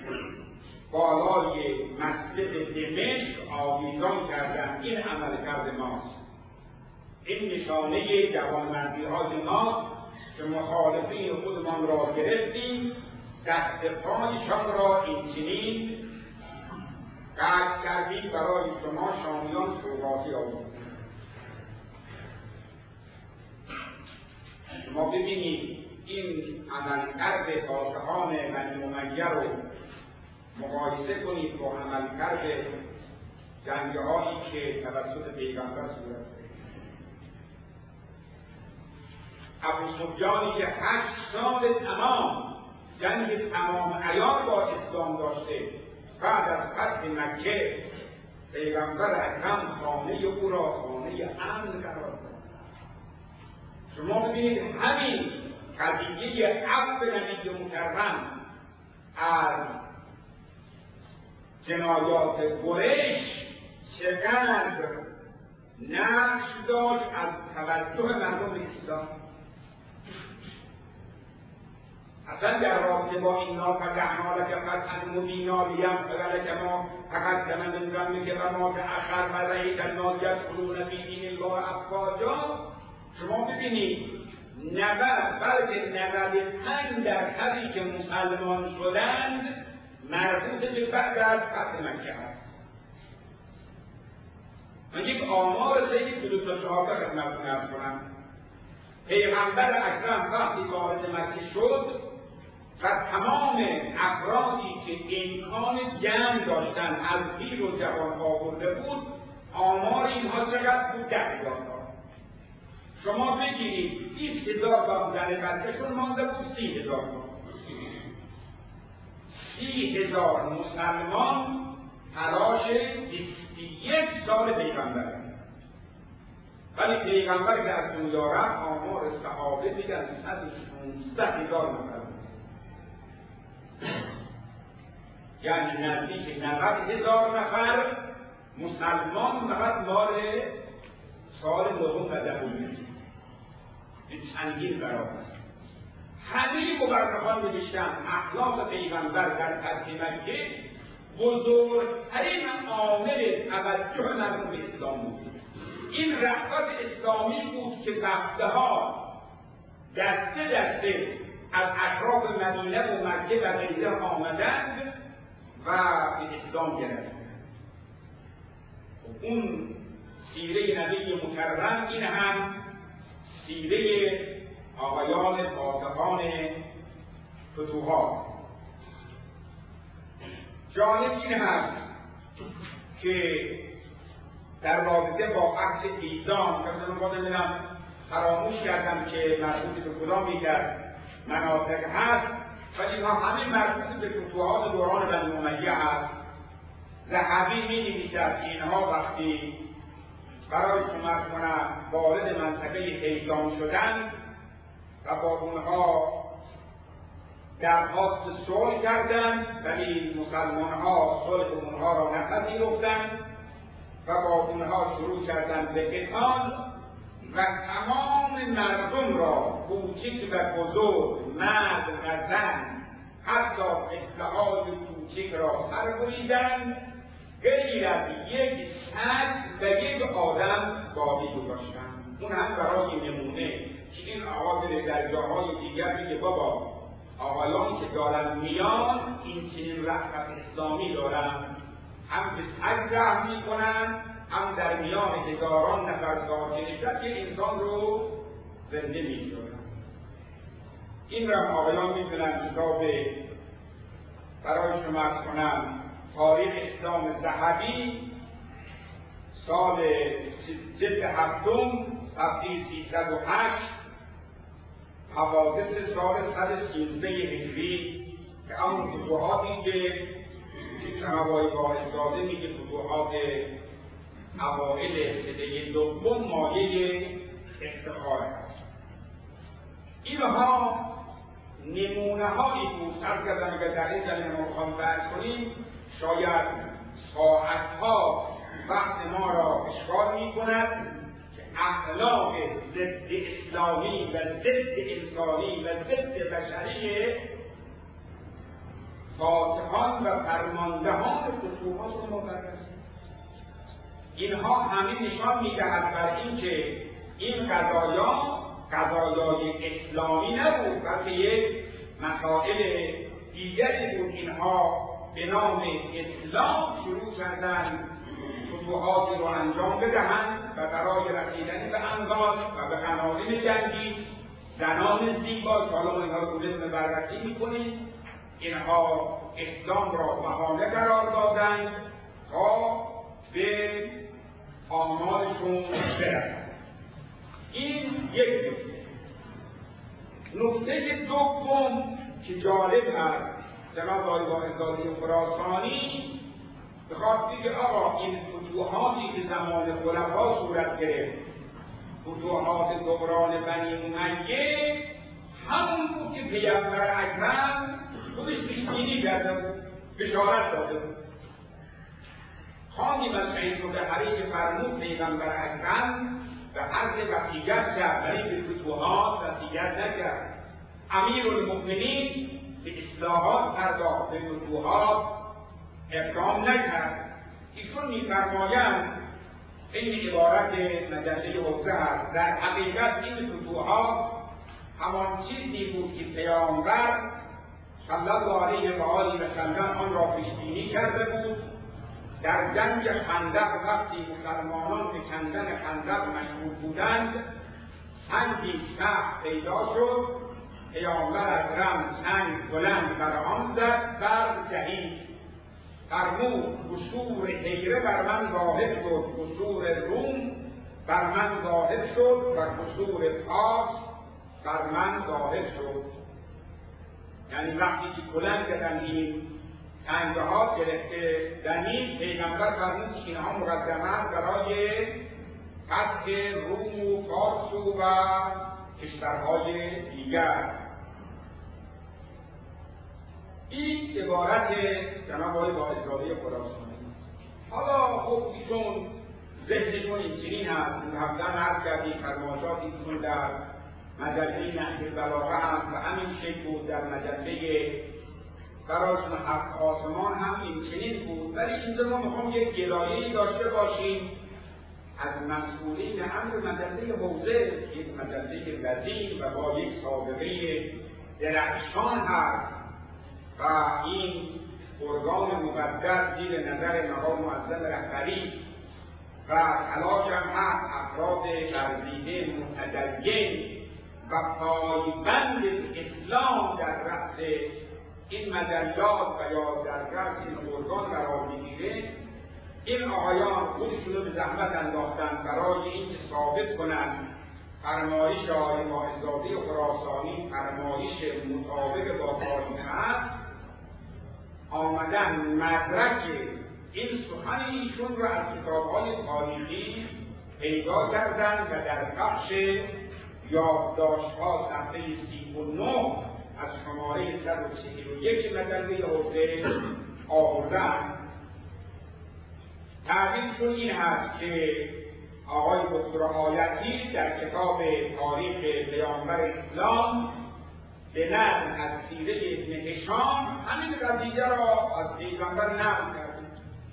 بالای مسجد دمشق آویزان کردن. این عمل کرده ماست، این نشانه جوانمردی های ماست که مخالفین خودمان را گرفتیم، دست پایشان را این چنین قطع کردیم، برای شما شامیان سوگاتی آورد. شما ببینید این عملکرد فاتحان بنی امیه رو مقایسه کنید با عملکرد جنگ‌هایی که توسط پیغمبر صورت گرفت. ابو سفیانی که 8 سال تمام جنگ تمام عیار با اسلام داشته بعد از فتح مکه پیغمبر اکرم خانه او را خانه امن قرار داد. شما ببینید همین قضیه عفو نبی مکرم از جنایات قریش چقدر نقش داشت از توجه مردم اسلام. اصلا در رابطه با این نافتحنا لک فتحا مبینا لیغفر لک ما تقدم من ذنبک و ما تأخر و رأیت الناس یدخلون فی دین الله افواجا. شما ببینید 95% که مسلمان شدند مربوط به بعد از فتح مکه است. من یک آمار سید 2 تا 4 خدمتتون عرض کنم. پیغمبر اکرم وقتی وارد مکه شد و تمام افرادی که امکان جنگ داشتن از پیر و جوان آورده بود، آمار اینها چقدر بود؟ 10,000 تا. شما بگیرید 20,000 تا زن بچه‌شون مانده بود 30,000 تا. 30,000 مسلمان تلاش 21 سال پیغمبر. ولی پیغمبر که از دنیا رفت آمار صحابه میگن 116,000 نفر بود. یعنی نزدیک 90,000 نفر مسلمان فقط مال سال دوم و دهم به چندین برابر. همه مورخان نوشتن اخلاق پیغمبر در فتح مکه بزرگترین عامل توجه مردم به اسلام بود. این رغبت اسلامی بود که وقتها دسته دسته از اطراف مدینه و مکه و غیره آمدند و به اسلام گرفتند. اون سیره نبی مکرم این هم سیره آقایان فاتحان فتوحات. جالب این هست که در رابطه با عهد ایزان که من بازم فراموش کردم که مربوط به کدام یک از مناطق هست، ولی اینها همه مربوط به فتوحات دوران بنی امیه هست. ذهبی می‌نویسد که اینها وقتی برای شما کنم وارد منطقه ایزان شدن و با اونها درخواست صلح کردند، ولی مسلمان‌ها صلح اونها را نپذیرفتند و با اونها شروع کردند به قتال و تمام مردم را کوچک و بزرگ، مرد و زن، حتی طفل‌های کوچک را سر بریدند، غیر از یک سگ و یک آدم باقی گذاشتند. اون هم برای نمونه که این آقا در جاهای دیگر میگه بابا آقایانی که دارن میان این چنین رغبت اسلامی دارن، هم به سگ رحم میکنن، هم در میان هزاران نفر ساکن شد که انسان رو زنده میشونن. این را آقایان میتونن کتاب برای شما عرض کنم تاریخ اسلام ذهبی سال جلد 7 صفحه 308 حوادث سال 113 هجری که همون فتوحاتی که شنوایی باعث داده میگه فتوحات اوائل سده دوم مایه افتخار است. اینها نمونه هایی بود. عرض کردم اگر در این زمینه ما بخوام بحث کنیم شاید ساعتها وقت ما را اشغال میکند که اخلاق ضد اسلامی و ضد انسانی و ضد بشری فاتحان و فرماندهان فتوحات رو مبرز. اینها همین نشان میدهد بر اینکه این قضایای اسلامی نبود، بلکه یک مسائل دیگری بود. اینها به نام اسلام شروع کردند فتوحاتی رو انجام بدهند و برای رسیدن به اموال و به غنایم جنگی زنان زیبا که حالا اینها رو بدون بررسی میکنیم، اینها اسلام را بهانه قرار دادند تا به آمالشون برسند. این یک نکته. نکته دوم که جالب است جناب آقای واعظ‌زاده خراسانی بخواد بگه آقا این فتوحاتی که زمان خلفا صورت گرفت، فتوحات دوران بنی امیه، همون بود که پیامبر اکرم خودش پیش‌بینی کرده بود، بشارت داده بود. خواندیم از شهید مطهری که فرمود پیغمبر اکرم به عرض وصیت کرد ولی به فتوحات وصیت نکرد. امیرالمؤمنین به اصلاحات پرداخت، به فتوحات اقدام نکرد. ایشون می‌فرمایند این عبارت مجله حوزه هست، در حقیقت این فتوحات همان چیزی بود که پیامبر صلی الله علیه و آله و سلم آن را پیش‌بینی کرده بود. در جنگ خندق وقتی مسلمانان به کندن خندق مشغول بودند، سنگی سخت پیدا شد، پیامبر اکرم سنگ بلند بر آن زد، برق جهید، فرمود قصور حیره بر من ظاهر شد، قصور روم بر من ظاهر شد و قصور فارس بر من ظاهر شد. یعنی وقتی که بلند کردن این سنگه ها گرفته دنید، پیغمبر فرمود که اینها مقدمه برای فتح روم و فارس و کشورهای دیگر. این عبارت جناب آقای واعظ‌زاده خراسانی. حالا خب ایشون ذهنشون این چنین هست، مقدم عرض کردیم فرمایشات ایشون در مجله نهج البلاغه هم و همین شکل بود، در مجله براشون هفت آسمان هم این چنین بود. ولی اینجا ما میخوام یک گلایه‌ای داشته باشیم از مسئولین امر مجله حوزه، یک مجله وزین و با یک سابقه درخشان هست و این ارگان مقدس زیر نظر مقام معظم رهبری و تلاش هم هست افراد ورزیده متدین و پایبند اسلام در رأس این مجلات و یا در رأس این ارگان قرار میگیره. این آقایان خودشون رو به زحمت انداختن برای اینکه ثابت کنند فرمایش آقای واعظ‌زاده خراسانی فرمایش مطابق با تاریخ است. آمدن مدرک این سخن ایشون را از کتاب‌های تاریخی پیدا کردند و در بخش یادداشت‌ها صفحه 39 از شماره 141 مجله حوزه آوردند. تعبیرشون این هست که آقای دکتر آیتی در کتاب تاریخ پیامبر اسلام به نقل از سیره ابن هشام همین قضیه را از پیغمبر نقل کرده.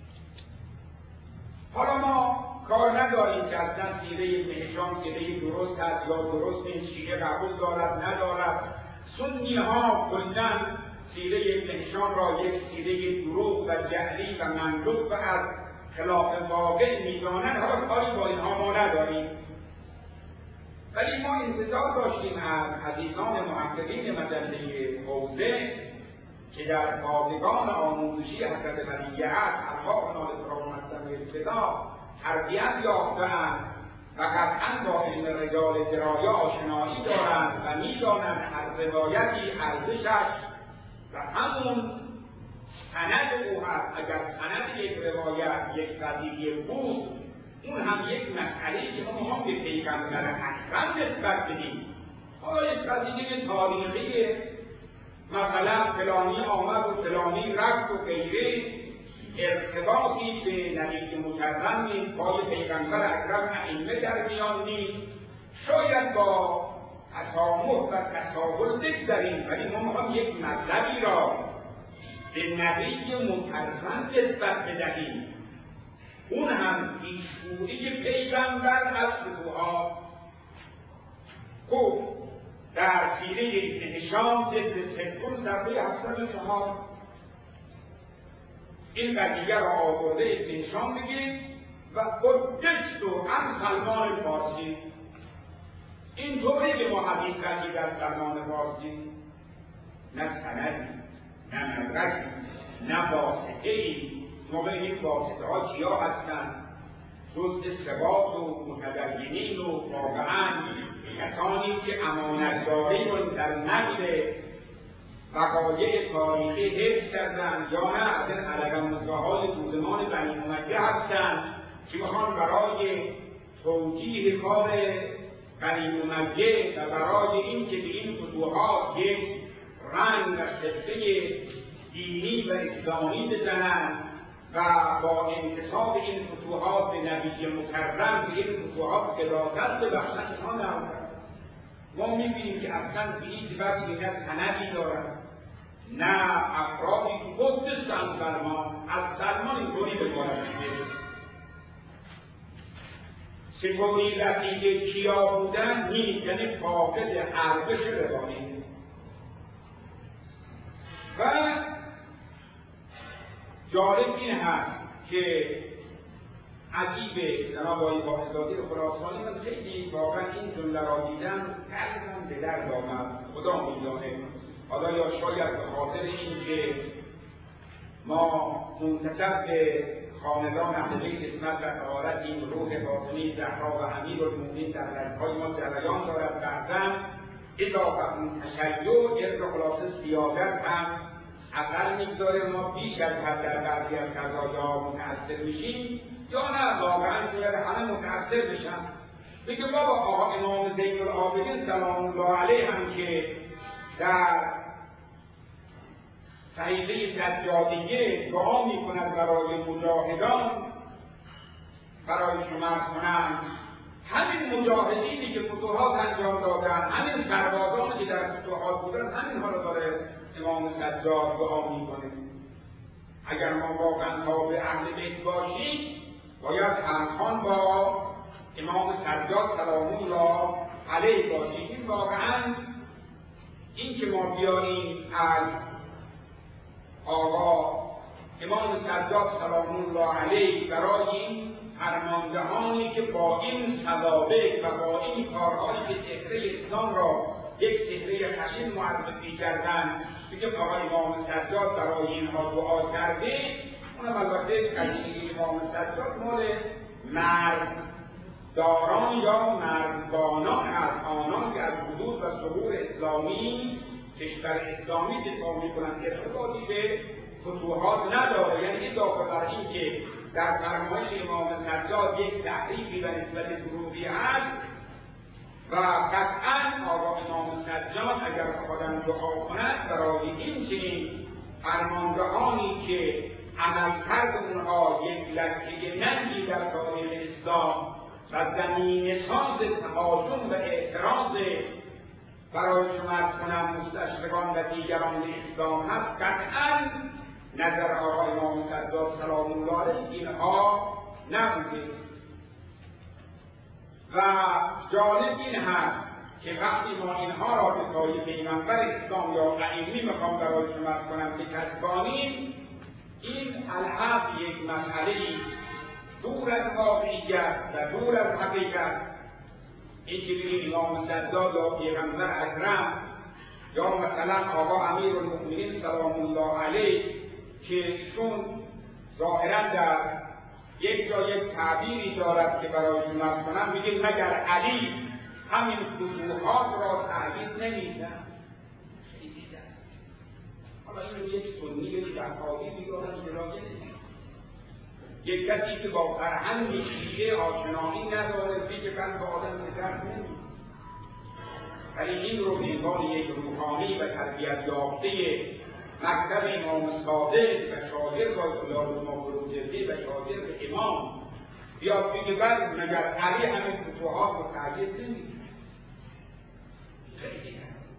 حالا ما کار نداریم که اصلا سیره ابن هشام سیره درست است یا درست این سیره قبول دارد ندارد. سنی ها کلاً سیره ابن هشام را یک سیره دروغ و جعلی و مندوب و از خلاف واقع میدانند. حالا کاری با اینها ما نداریم، ولی ما انتظار داشتیم از عزیزان محققین مجله حوزه که در پادگان آموزشی حضرت ولیعهد ارواح نال فرامدن ابتدا تربیت یافته‌اند و قطعا با علم رجال درایه آشنایی دارند و میدانند هر روایتی ارزشش و همون سند او هست. اگر سند یک روایت یک قضیه بود، اون هم یک مسئله که ما هم به پیغمبر اکرم نسبت بدیم. حالا یک قضیه تاریخی مثلا فلانی آمد و فلانی رفت و غیره ارتباطی به نبی مکرم نیست، با پیغمبر اکرم ائمه در میان نیست. شاید با تسامح و تساهل بگذریم، ولی ما میخوام یک مطلبی را به نبی مکرم نسبت بدهیم، اون هم پیشگویی پیغمبر از فتوحات. خب در سیره ابن هشام جلد سوم صفحه 704 این قضیه را آورده ابن هشام میگه و قدست و هم سلمان فارسی. این طوری که ما حدیث رسید در سلمان فارسی، نه سندی نه مدرکی نه واسطه‌ای. موقع این واسطه ها کیا هستند؟ جزء ثبات و متدینین و واقعا کسانی که امانتداری رو در نقل وقایع تاریخی حفظ کردن یا نه از این علق‌الموضوع‌های دودمان بنی امیه هستند که میخوان برای توجیه کار بنی امیه و برای اینکه به این فتوحات یک رنگ و شبه دینی و اسلامی بزنند و با انتصاب این فتوحات به نبی مکرم به این فتوحات قداست ببخشند اینها نبودند. ما میبینیم که اصلا به هیچ وجهی نه سندی دارند نه افرادی که گفتستن سلمان از سلمان اینطوری بگوید چطوری رسیده کیا بودن نیست، یعنی فاقد ارزش روانی. و جالب این هست که عجیبه جناب آقای واعظ‌زاده خراسانی من خیلی واقعا این جمله را دیدم قلبم به درد آمد. خدا می‌داند حالا یا شاید به خاطر این که ما منتسب به خاندان اهل بیت عصمت و طهارت این روح باطنی زهرا و امیرالمومنین در رگ‌های ما جریان دارد، بعضاً اضافه اون تشیع ارد خلاصه سیادت هم اثر میگذاره. ما بیش از حد در بعضی از قضایا متأثر میشیم یا نه واقعا شاید همه متأثر بشن. بگه بابا آقا امام زین العابدین سلام الله علیه هم که در صحیفه سجادیه دعا میکند برای مجاهدان برای شما کنند، همین مجاهدینی که فتوحات انجام دادن، همین سربازانی که در فتوحات بودن، همین ها رو داره امام سجاد دعا میکنه. اگر ما واقعا تابع اهل بیت باشیم باید همخوان با امام سجاد سلام الله علیه باشیم. این واقعا این که ما بیاریم از آقا امام سجاد سلام الله علیه برای این فرماندهانی که با این سوابق و با این کارهایی که چهره اسلام را یک چهره خشن معرفی کردن بگه آقا امام سجاد برای اینها دعا کرده، اونم البته قضیه امام سجاد مال مردداران یا مردبانان از آنان که از حدود و ظهور اسلامی کشور اسلامی دفاع میکنند، ارتباطی به فتوحات نداره. یعنی اضافه بر این که در فرمایش امام سجاد یک تحریفی به نسبت دروغی است و قطعا آقا امام سجاد اگر آدم دعا کند برای این چنین فرماندهانی که عملکرد اونها یک لکه ننگی در تاریخ اسلام و زمینه ساز تهاجم و اعتراض برای شما کنم مستشرقان و دیگران اسلام هست، قطعا نظر آقا امام سجاد سلام الله علیه اینها نبوده. و جالب این هست که وقتی ما اینها را به پای پیغمبر اسلام یا ائمه میخوام برای شما کنم که چسبانیم، این الحق یک مسئله است دور از واقعیت و دور از حقیقت. این که بگیم امام سجاد یا پیغمبر اکرم یا مثلا آقا امیرالمومنین سلام الله علیه که ایشون ظاهرا در یک جا یک تعبیری دارد که برای شما کنم، میگه مگر علی همین فتوحات را تأیید نمی‌کرد. حالا اینو یک سنی یک بقایی میگوید جلایه یک کسی که با فرهنگ شیعه آشنایی نداره پیش قلب آدم نگرد نمید، ولی این رو به عنوان یک روحانی و تربیت یافته مکتب امام صادق و شاگرد الله فروجردی و شاگرد امام بیاد بگه بعد مگر علی همین فتوحات رو تأیید نمید. خیلی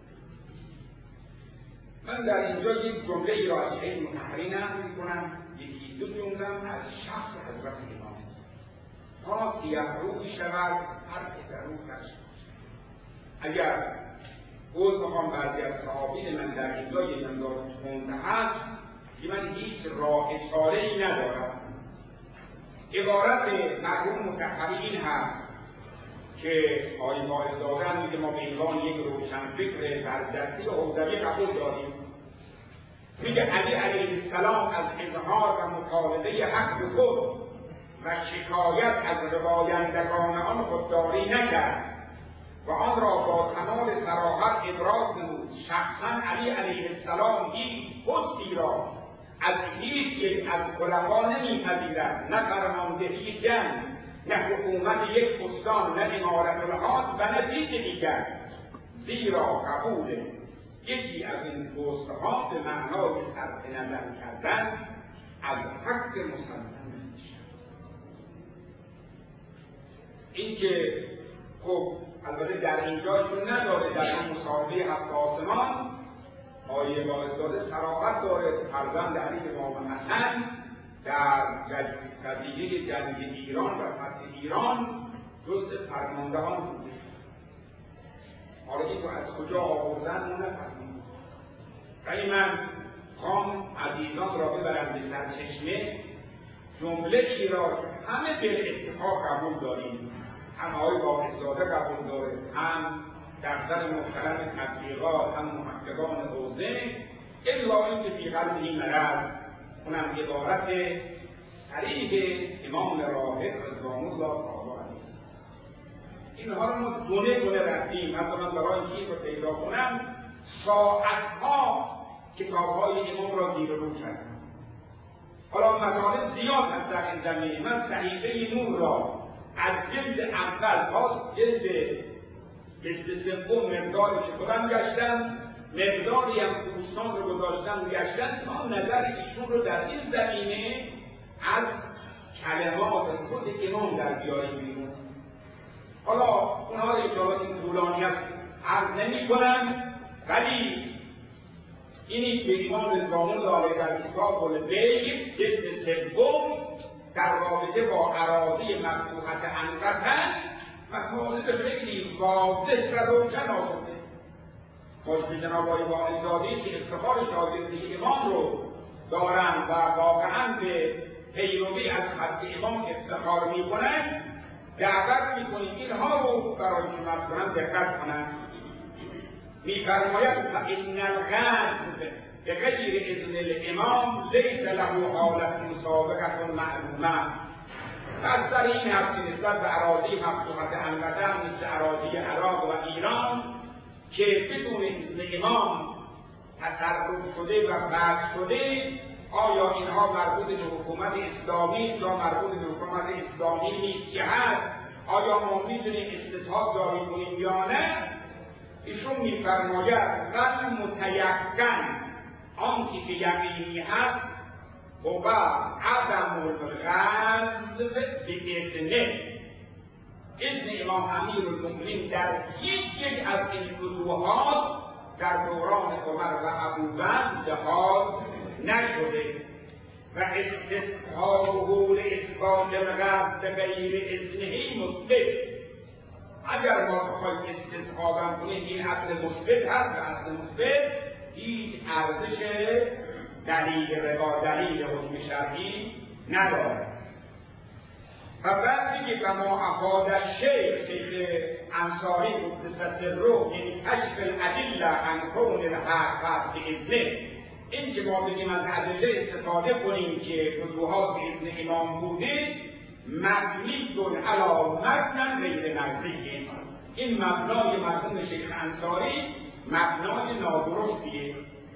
من در اینجا یک جمله را از شیخ مطهری نقل می‌کنم، یکی دو جمله از شخص حضرت امام تا سیاه روی شود هر که در روح کشف. اگر بود بخوام بعضی از صحابین من در اینجا یک مقدار تند هست که من هیچ راه چاره‌ای ندارم. عبارت مرحوم مطهری این هست که آقای واعظ‌زاده میگه ما به عنوان یک روشنفکر برجسته و حوزوی قبول داریم. میگه علی علیه السلام از اظهار و مطالبه حق خود و شکایت از روایندگان آن خودداری نکرد و آن را با تمام صراحت ابراز نمود. شخصا علی علیه السلام هیچ پستی را از هیچ یک از خلفا نمیپذیرد، نه فرماندهی جنگ، نه حکومت یک استان، نه امارت الحاج و نه چیز دیگر، زیرا قبول یکی از این پستها به معنای صرف نظر کردن از حق مسلمان میشود. این که خب البته در اینجاشون نداره، در این مصاحبه هفت آسمان آیه واعظ‌زاده صراحت داره فرزند علی امام حسن در قضیه جنگ ایران و فتح ایران جزء فرماندهان بود. حالا این رو از کجا آوردن ما نفهمیم. ولی من خواهم عزیزان را ببرم به سرچشمه جمله ای را همه به اتفاق قبول داریم، هم آقای واعظ‌زاده قبول داره، هم دفتر محترم تبلیغات، هم محققان حوزه، الا اینکه فی قلبه مرض، اونم عبارت صریح امام راهب رضوان الله تعالی علیه. اینها رو ما دونه دونه رفتیم. مثلا برای اینکه این رو پیدا کنم ساعتها کتاب‌های امام را زیر رو کردم. حالا مطالب زیاد هست در این زمینه. من صحیفه نور را از جلد اول تا جلد 23 مقدارش خودم گشتم، مقداری هم دوستان رو گذاشتم گشتن تا نظر ایشون رو در این زمینه از کلمات خود امام در بیاریم بیرون. حالا اونها رو انشاءالله این طولانی است عرض نمی کنم، ولی اینی که امام رضوان الله علیه در کتاب البیع جلد 3 در رابطه با اراضی مفتوحت انقطن مطالب خیلی واضح و روشن آورده. باید جناب آقای واعظ‌زاده که افتخار شاگردی امام رو دارن و واقعا به پیروی از خط امام افتخار میکنن، دعوت میکنیم اینها رو برای شما کنن دقت کنن. میفرماید فإن الغزو بغیر اذن الامام لیس له حالت مسابقة معلومه. پس در این هست که نسبت به اراضی مفتوحت انقطن مثل اراضی عراق و ایران که بدون اذن امام تصرف شده و فتح شده، آیا اینها مربوط به حکومت اسلامی یا مربوط به حکومت اسلامی نیست که هست؟ آیا ما میدونیم استصحاب جاری کنیم یا نه؟ ایشون میفرماید قد متیقن آنچه که یقینی هست و عدم الغزو باذنه، اذن امام امیرالمؤمنین در هیچ یک از این فتوحات در دوران عمر و ابوبکر لحاظ نشده و استصحابه لاثبات الغزو بغیر اذنه مثبت. اگر ما بخوایم استصحابم کنیم این اصل مثبت هست و اصل مثبت هیچ ارزش دلیل حکم شرعی ندارد. و بعد میگه و ما افاد شیخ انصاری قدس سره یعنی کشف الادله عن کون الحق باذنه، این که ما بگیم از ادله استفاده کنیم که فتوحات به اذن امام بوده مبنی علی متن غیر مرضی. این مبنای مرحوم شیخ انصاری مبنای نادرستیه.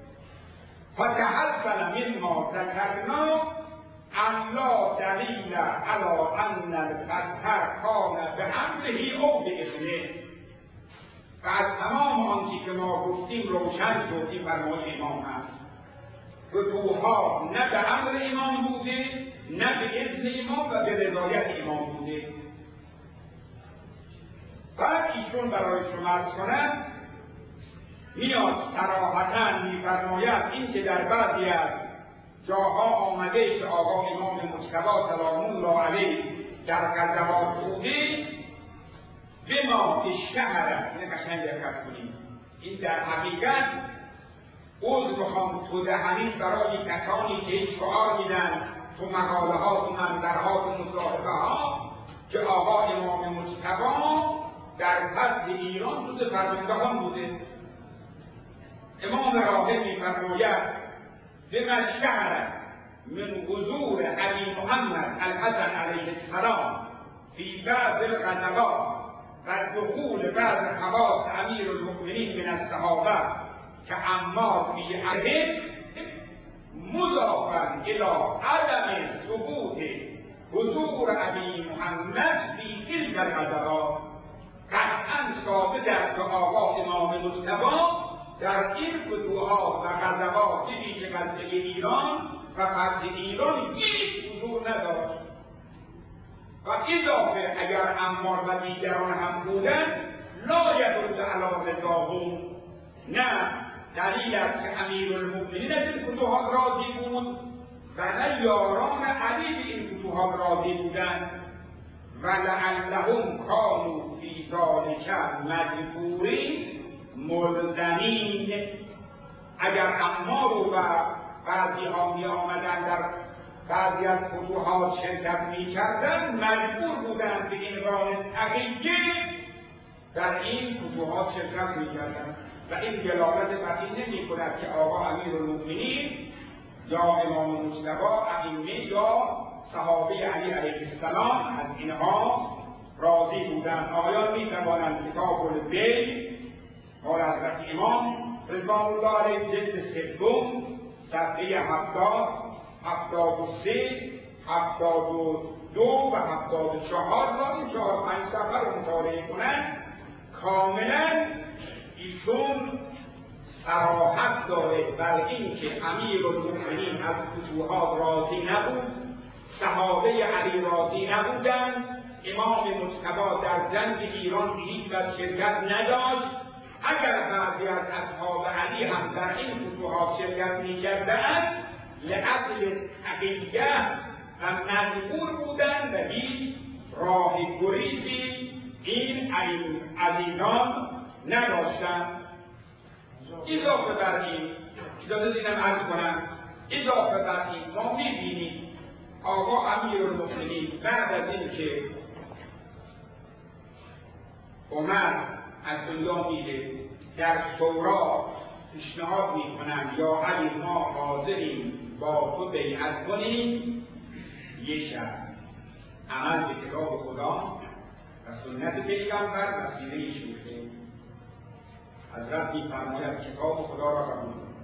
فتحصل مما ذکرنا ان لا دلیل علی ان الفتح کان بامره او باذنه. و از تمام آنچه که ما گفتیم روشن شد این فرمایش امام هست. فتوحات نه به امر امام بوده، نه به اذن امام و به رضایت امام بوده. بعد ایشون برای شما عرض کنم میاد صراحتاً میفرماید این که در بعضی از جاها آمده که آقا امام مجتبی سلام الله علیه در غزوات بوده به ما اشتهره. اینه قشنگ دقت کنیم، این در حقیقت عذر بخوام تو دهنی برای کسانی که شعار میدن تو مقاله ها، تو منبرها، تو مصاحبه ها که آقا امام مجتبی در فضل ایران جز فرماندهان بوده. امام راهب می‌فرماید بما اشتهر من حضور ابی محمد الحسن علیه السلام فی بعض الغزوات و دخول بعض خواص امیرالمؤمنین من الصحابه که عمار فی عهد مضافا الی عدم ثبوت حضور ابی محمد فی تلک الغزوات، قطعا ثابت است که آقا امام مجتبی در این فتوحات و غزوات ویژه غزوه ایران و فتح ایران هیچ حضور نداشت. و اضافه اگر عمار و دیگران هم بودند لا یدل علی رضاهم، نه دلیل است که امیرالمؤمنین از این فتوحات راضی بود و نه یاران علی به این فتوحات راضی بودند. و لعلهم کانوا فی ذلک مجبورین ملزمین، اگر عمار و بعضی ها می آمدن در بعضی از فتوحات شرکت می کردن مجبور بودن به این راه تقیه در این فتوحات شرکت می کردن. و این دلالت بر این نمی کند که آقا امیرالمؤمنین یا امام مجتبی ائمه یا صحابه علی علیه السلام از اینها راضی بودند. آیا می توانند کتاب البی قال حضرت امام رضوان الله علیه جلد سوم صفحه 70 73 72 و 74 را این 4-5 صفحه رو مطالعه کنند، کاملا ایشون صراحت داره بر این که امیرالمؤمنین از فتوحات راضی نبود، صحابه علی راضی نبودند، امام مجتبی در جنگ ایران هیچ وقت شرکت نداشت. اگر بعضی از اصحاب علی هم در این فتوحات شرکت می‌کردند لأجل تقیه و مجبور بودند و هیچ راه گریزی این عزیزان نداشتند. اضافه بر این اجازه دیدم عرض کنم، اضافه بر این ما می‌بینیم آقا امیرالمؤمنین بعد از این که عمر از دنیا میره در شورا پیشنهاد میکنن یا علی ما حاضریم با تو بیعت کنیم، یه شب عمل به کتاب خدا و سنت پیغمبر و سیره شیخه حضرت میفرماید کتاب خدا را قبول کنند،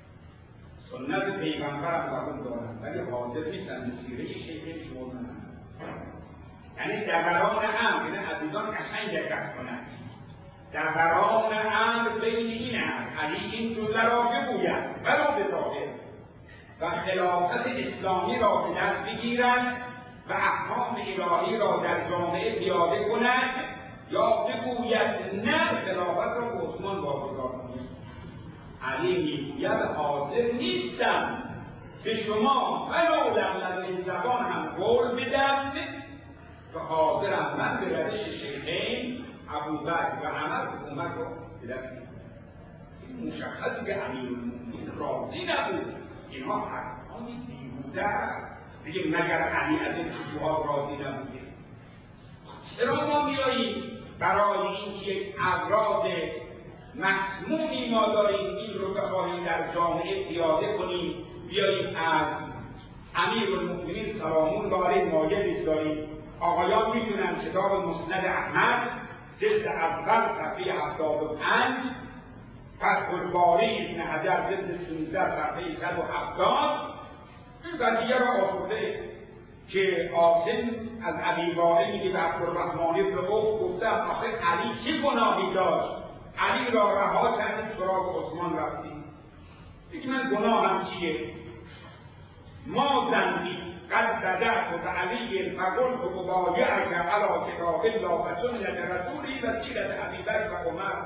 سنت پیغمبر را قبول دارند، ولی حاضر نیستند به سیره شیخه شما کنند. یعنی دبران امر، یعنی عزیزان قشنگ دقت کنند، دبران امر بین این است علی این جمله را بگوید ولو به ظاهر و خلافت اسلامی را به دست بگیرند و احکام الهی را در جامعه پیاده کنند یا بگوید نه خلافت را به عثمان واگذار کنید. علی میگوید حاضر نیستم به شما ولو لعل زبان هم قول بدم که حاضرم من به روش شیخین ابوبکر و عمر حکومت رو به دست می‌گیرم. این مشخصی که امیرالمؤمنین راضی نبود، اینها حرفانی بیهوده است. بگیم مگر علی از این فتوحات راضی نبوده؟ چرا ما میاییم برای اینکه یک اغراض مسمومی ما داریم این رو بخواهیم در جامعه پیاده کنیم، بیاییم از امیرالمؤمنین سلام الله علیه مایه بگذاریم؟ آقایان میدونن کتاب مسند احمد جلد اول صفحه 75 فتح الباری ابن حجر جلد 13 صفحه 170 این قضیه را آورده که عاصم از ابی وائل میگه به عبدالرحمن بن عوف گفتم آخه علی چه گناهی داشت؟ علی را رها کردیم سراغ عثمان رفتیم. دیگه من گناهم چیه؟ ما زنبی قد بدأت بعلی فقلت مبایعک علی کتاب الله و سنت رسولی و سیرت ابی بکر و عمر.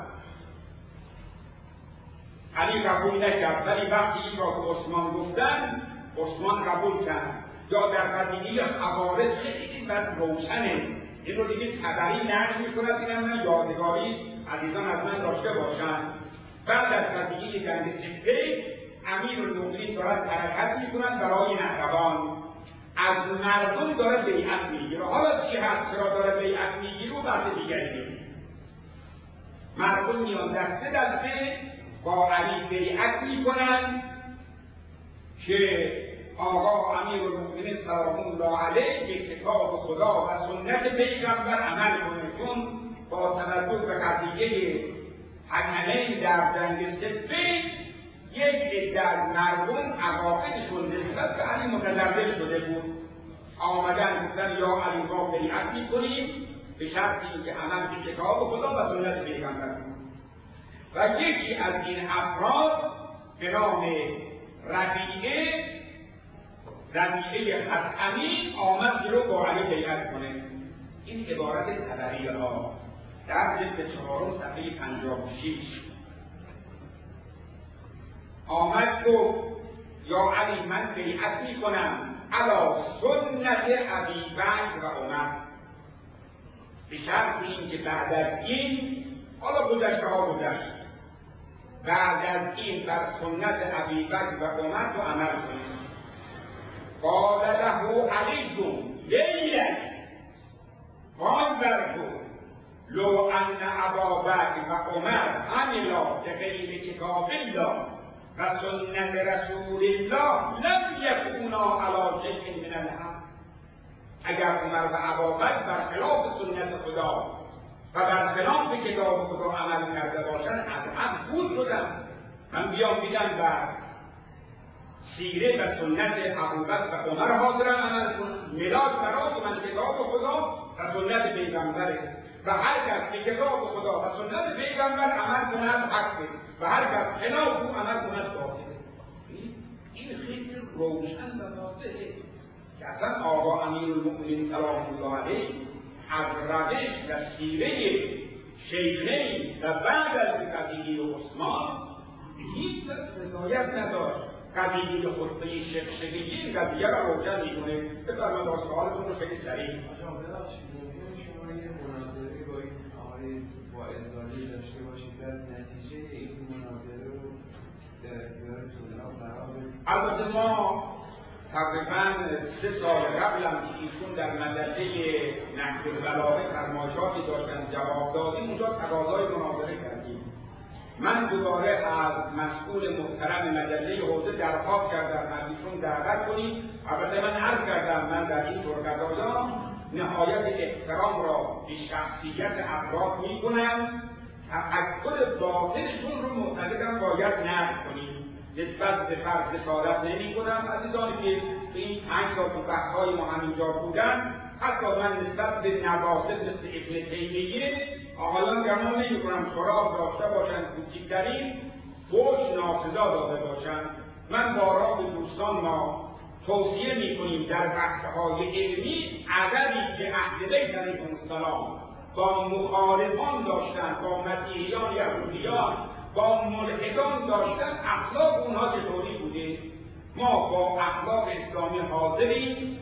علی قبول نکرد، ولی وقتی این را به عثمان گفتن عثمان قبول کرد. یا در قضیه خوارج خیلی بد روشنه، این رو دیگه تبعی نقل می‌کند، اینم من یادگاری عزیزان از من داشته باشند. بعد از قضیه جنگ صفین امیرالمؤمنین دارد حرکت می‌کنند برای نهروان، از مردم داره بیعت میگیره. حالا چی هست چرا داره بیعت میگیره و بحث دیگری میگیره. مردم میان دسته دسته با علی بیعت میکنن که آقا امیرالمؤمنین سلام الله علیه به کتاب خدا و سنت پیغمبر عمل کنه، چون با توجه به قضیه حکمین در جنگ صفین یک عده از مردم عقایدشون نسبت به علی متزلزل شده بود. آمدن گفتن یا علی ما بیعت می‌کنیم به شرطی که عمل به کتاب خدا و سنت پیغمبر. و یکی از این افراد به نام ربیعه خصعمی آمد جلو با علی بیعت کنه. این عبارت طبریه ها در جلد 4 صفحه 56 آمد گفت یا علی من بیعت میکنم علی سنت ابی بکر و عمر، به شرط اینکه بعد از این، حالا گذشته ها گذشت، بعد از این بر سنت ابی بکر و عمر تو عمل کنید. قال له علی لیلک وانظرته لو ان ابا بکر و عمر عملا بغیر کتاب الله و سنت رسول الله لم یکونا علی شیء من الحق. اگر عمر و ابابکر برخلاف سنت خدا و برخلاف کتاب خدا عمل کرده باشند از هم دور شدن. من بیام بیدم بر سیره و سنت ابوبکر و عمر حاضرم عمل کنم. ملاک برای من کتاب خدا و سنت پیغمبره و هر کس به کتاب خدا و سنت پیغمبر عمل کند حقه و هر کس خلاف او عمل کند باطله. این خیلی روشن و واضحه که اصلا آقا امیرالمؤمنین سلام الله علیه از روش و سیره شیخین و بعد از قضیه عثمان هیچ رضایت نداشت. قضیه خطبه شخصیگی این قضیه را روشن میکنه. بفرمایید با سوالتون رو خیلی سریع. شما یه مناظره با این آقای واعظانی داشته باشید و نتیجه این مناظره رو در اختیارتون قرار بدید؟ البته ما تقریبا 3 سال قبل هم که ایشون در مجله نهج البلاغه فرمایشاتی داشتن جواب دادیم، اونجا تقاضای مناظره کردیم. من دوباره از مسئول محترم مجله حوزه درخواست کردم از ایشون دعوت کنیم. البته من عرض کردم من در این طور قضایا نهایت احترام را به شخصیت افراد میکنم، تفکر باطنشون رو معتقدم باید نقد کنیم. نسبت به فرض جسارت نمی کنم. عزیزانی که به این 5 سال تو بحث‌های ما همینجا بودن، حتی من نسبت به نواسط مثل ابن تیمیه آقایان گمان نمی کنم سراغ داشته باشند کوچکترین فحش ناسزا داده باشند. من بارها به دوستان ما توصیه می کنیم در بحث‌های علمی عددی که اهل بیت علیهم السلام با مخالفان داشتن، با مسیحیان یهودیان، با ملحدان داشتن، اخلاق اونها چطوری بوده؟ ما با اخلاق اسلامی حاضریم.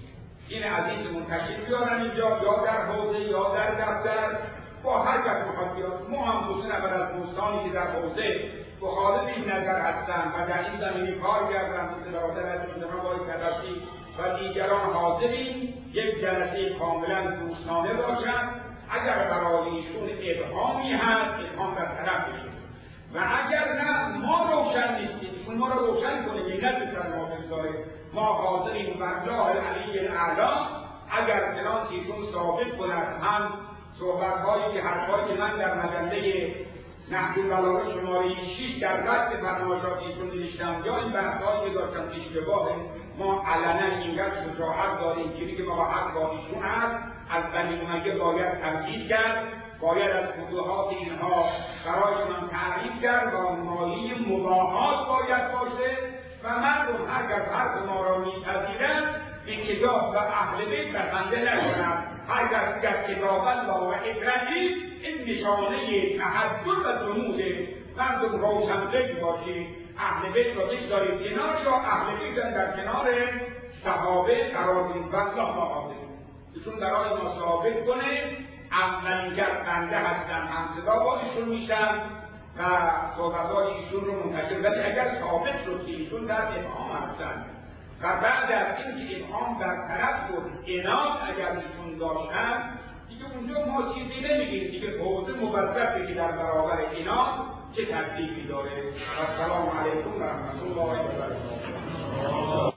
این عزیزمون تشریف بیارن اینجا یا در حوزه یا در دفتر با هر کس میخواد بیاد. ما هم دوستان اول از دوستانی که در حوزه مخالف این نظر هستن و در این زمینه کار کردن مثل برادرتون جناب آقای کدفی و دیگران حاضریم یک جلسه کاملا دوستانه باشد. اگر برای ایشون ابهامی هست ابهام برطرف بشه و اگر نه ما روشن نیستیم، شما را روشن کنه ملت به سر ما بگذاره. ما حاضریم والله العلی الاعلی اگر چنانچه ایشون ثابت کند هم صحبت‌هایی که حرفایی که من در مجله نهج البلاغه شماره 6 در رد فرمایشات ایشون نوشتم یا این بحث‌هایی که داشتم اشتباهه، ما علنا اینقدر شجاعت داریم که ما حق با ایشون هست. از بنی امیه باید تمجید کرد، باید از فتوحات اینها برایشان تعریف کرد و مایه مباهات باید باشه و مردم هر کس حرف ما را میپذیرند به کتاب و اهل بیت بسنده نکنند. هر کس در کتاب الله و اکرمی این نشانه تحضر و جنود مردم روشنفکر باشید. اهل بیت را بگذارید کنار یا اهل بیت در کنار صحابه قرار بدید. والله ما حاضریم ایشون برای ما ثابت کنه اولین کس بنده هستن، همصدا با ایشون میشن و صحبت‌های ایشون رو منتشر. ولی اگر ثابت شد که ایشون در ابهام هستن و بعد از اینکه ابهام برطرف شد عناد اگر ایشون داشتن، دیگه اونجا ما چیزی نمیگیم. دیگه حوزه موظفه که در برابر عناد چه تکلیفی داره. السلام علیکم و رحمت الله و برکاته.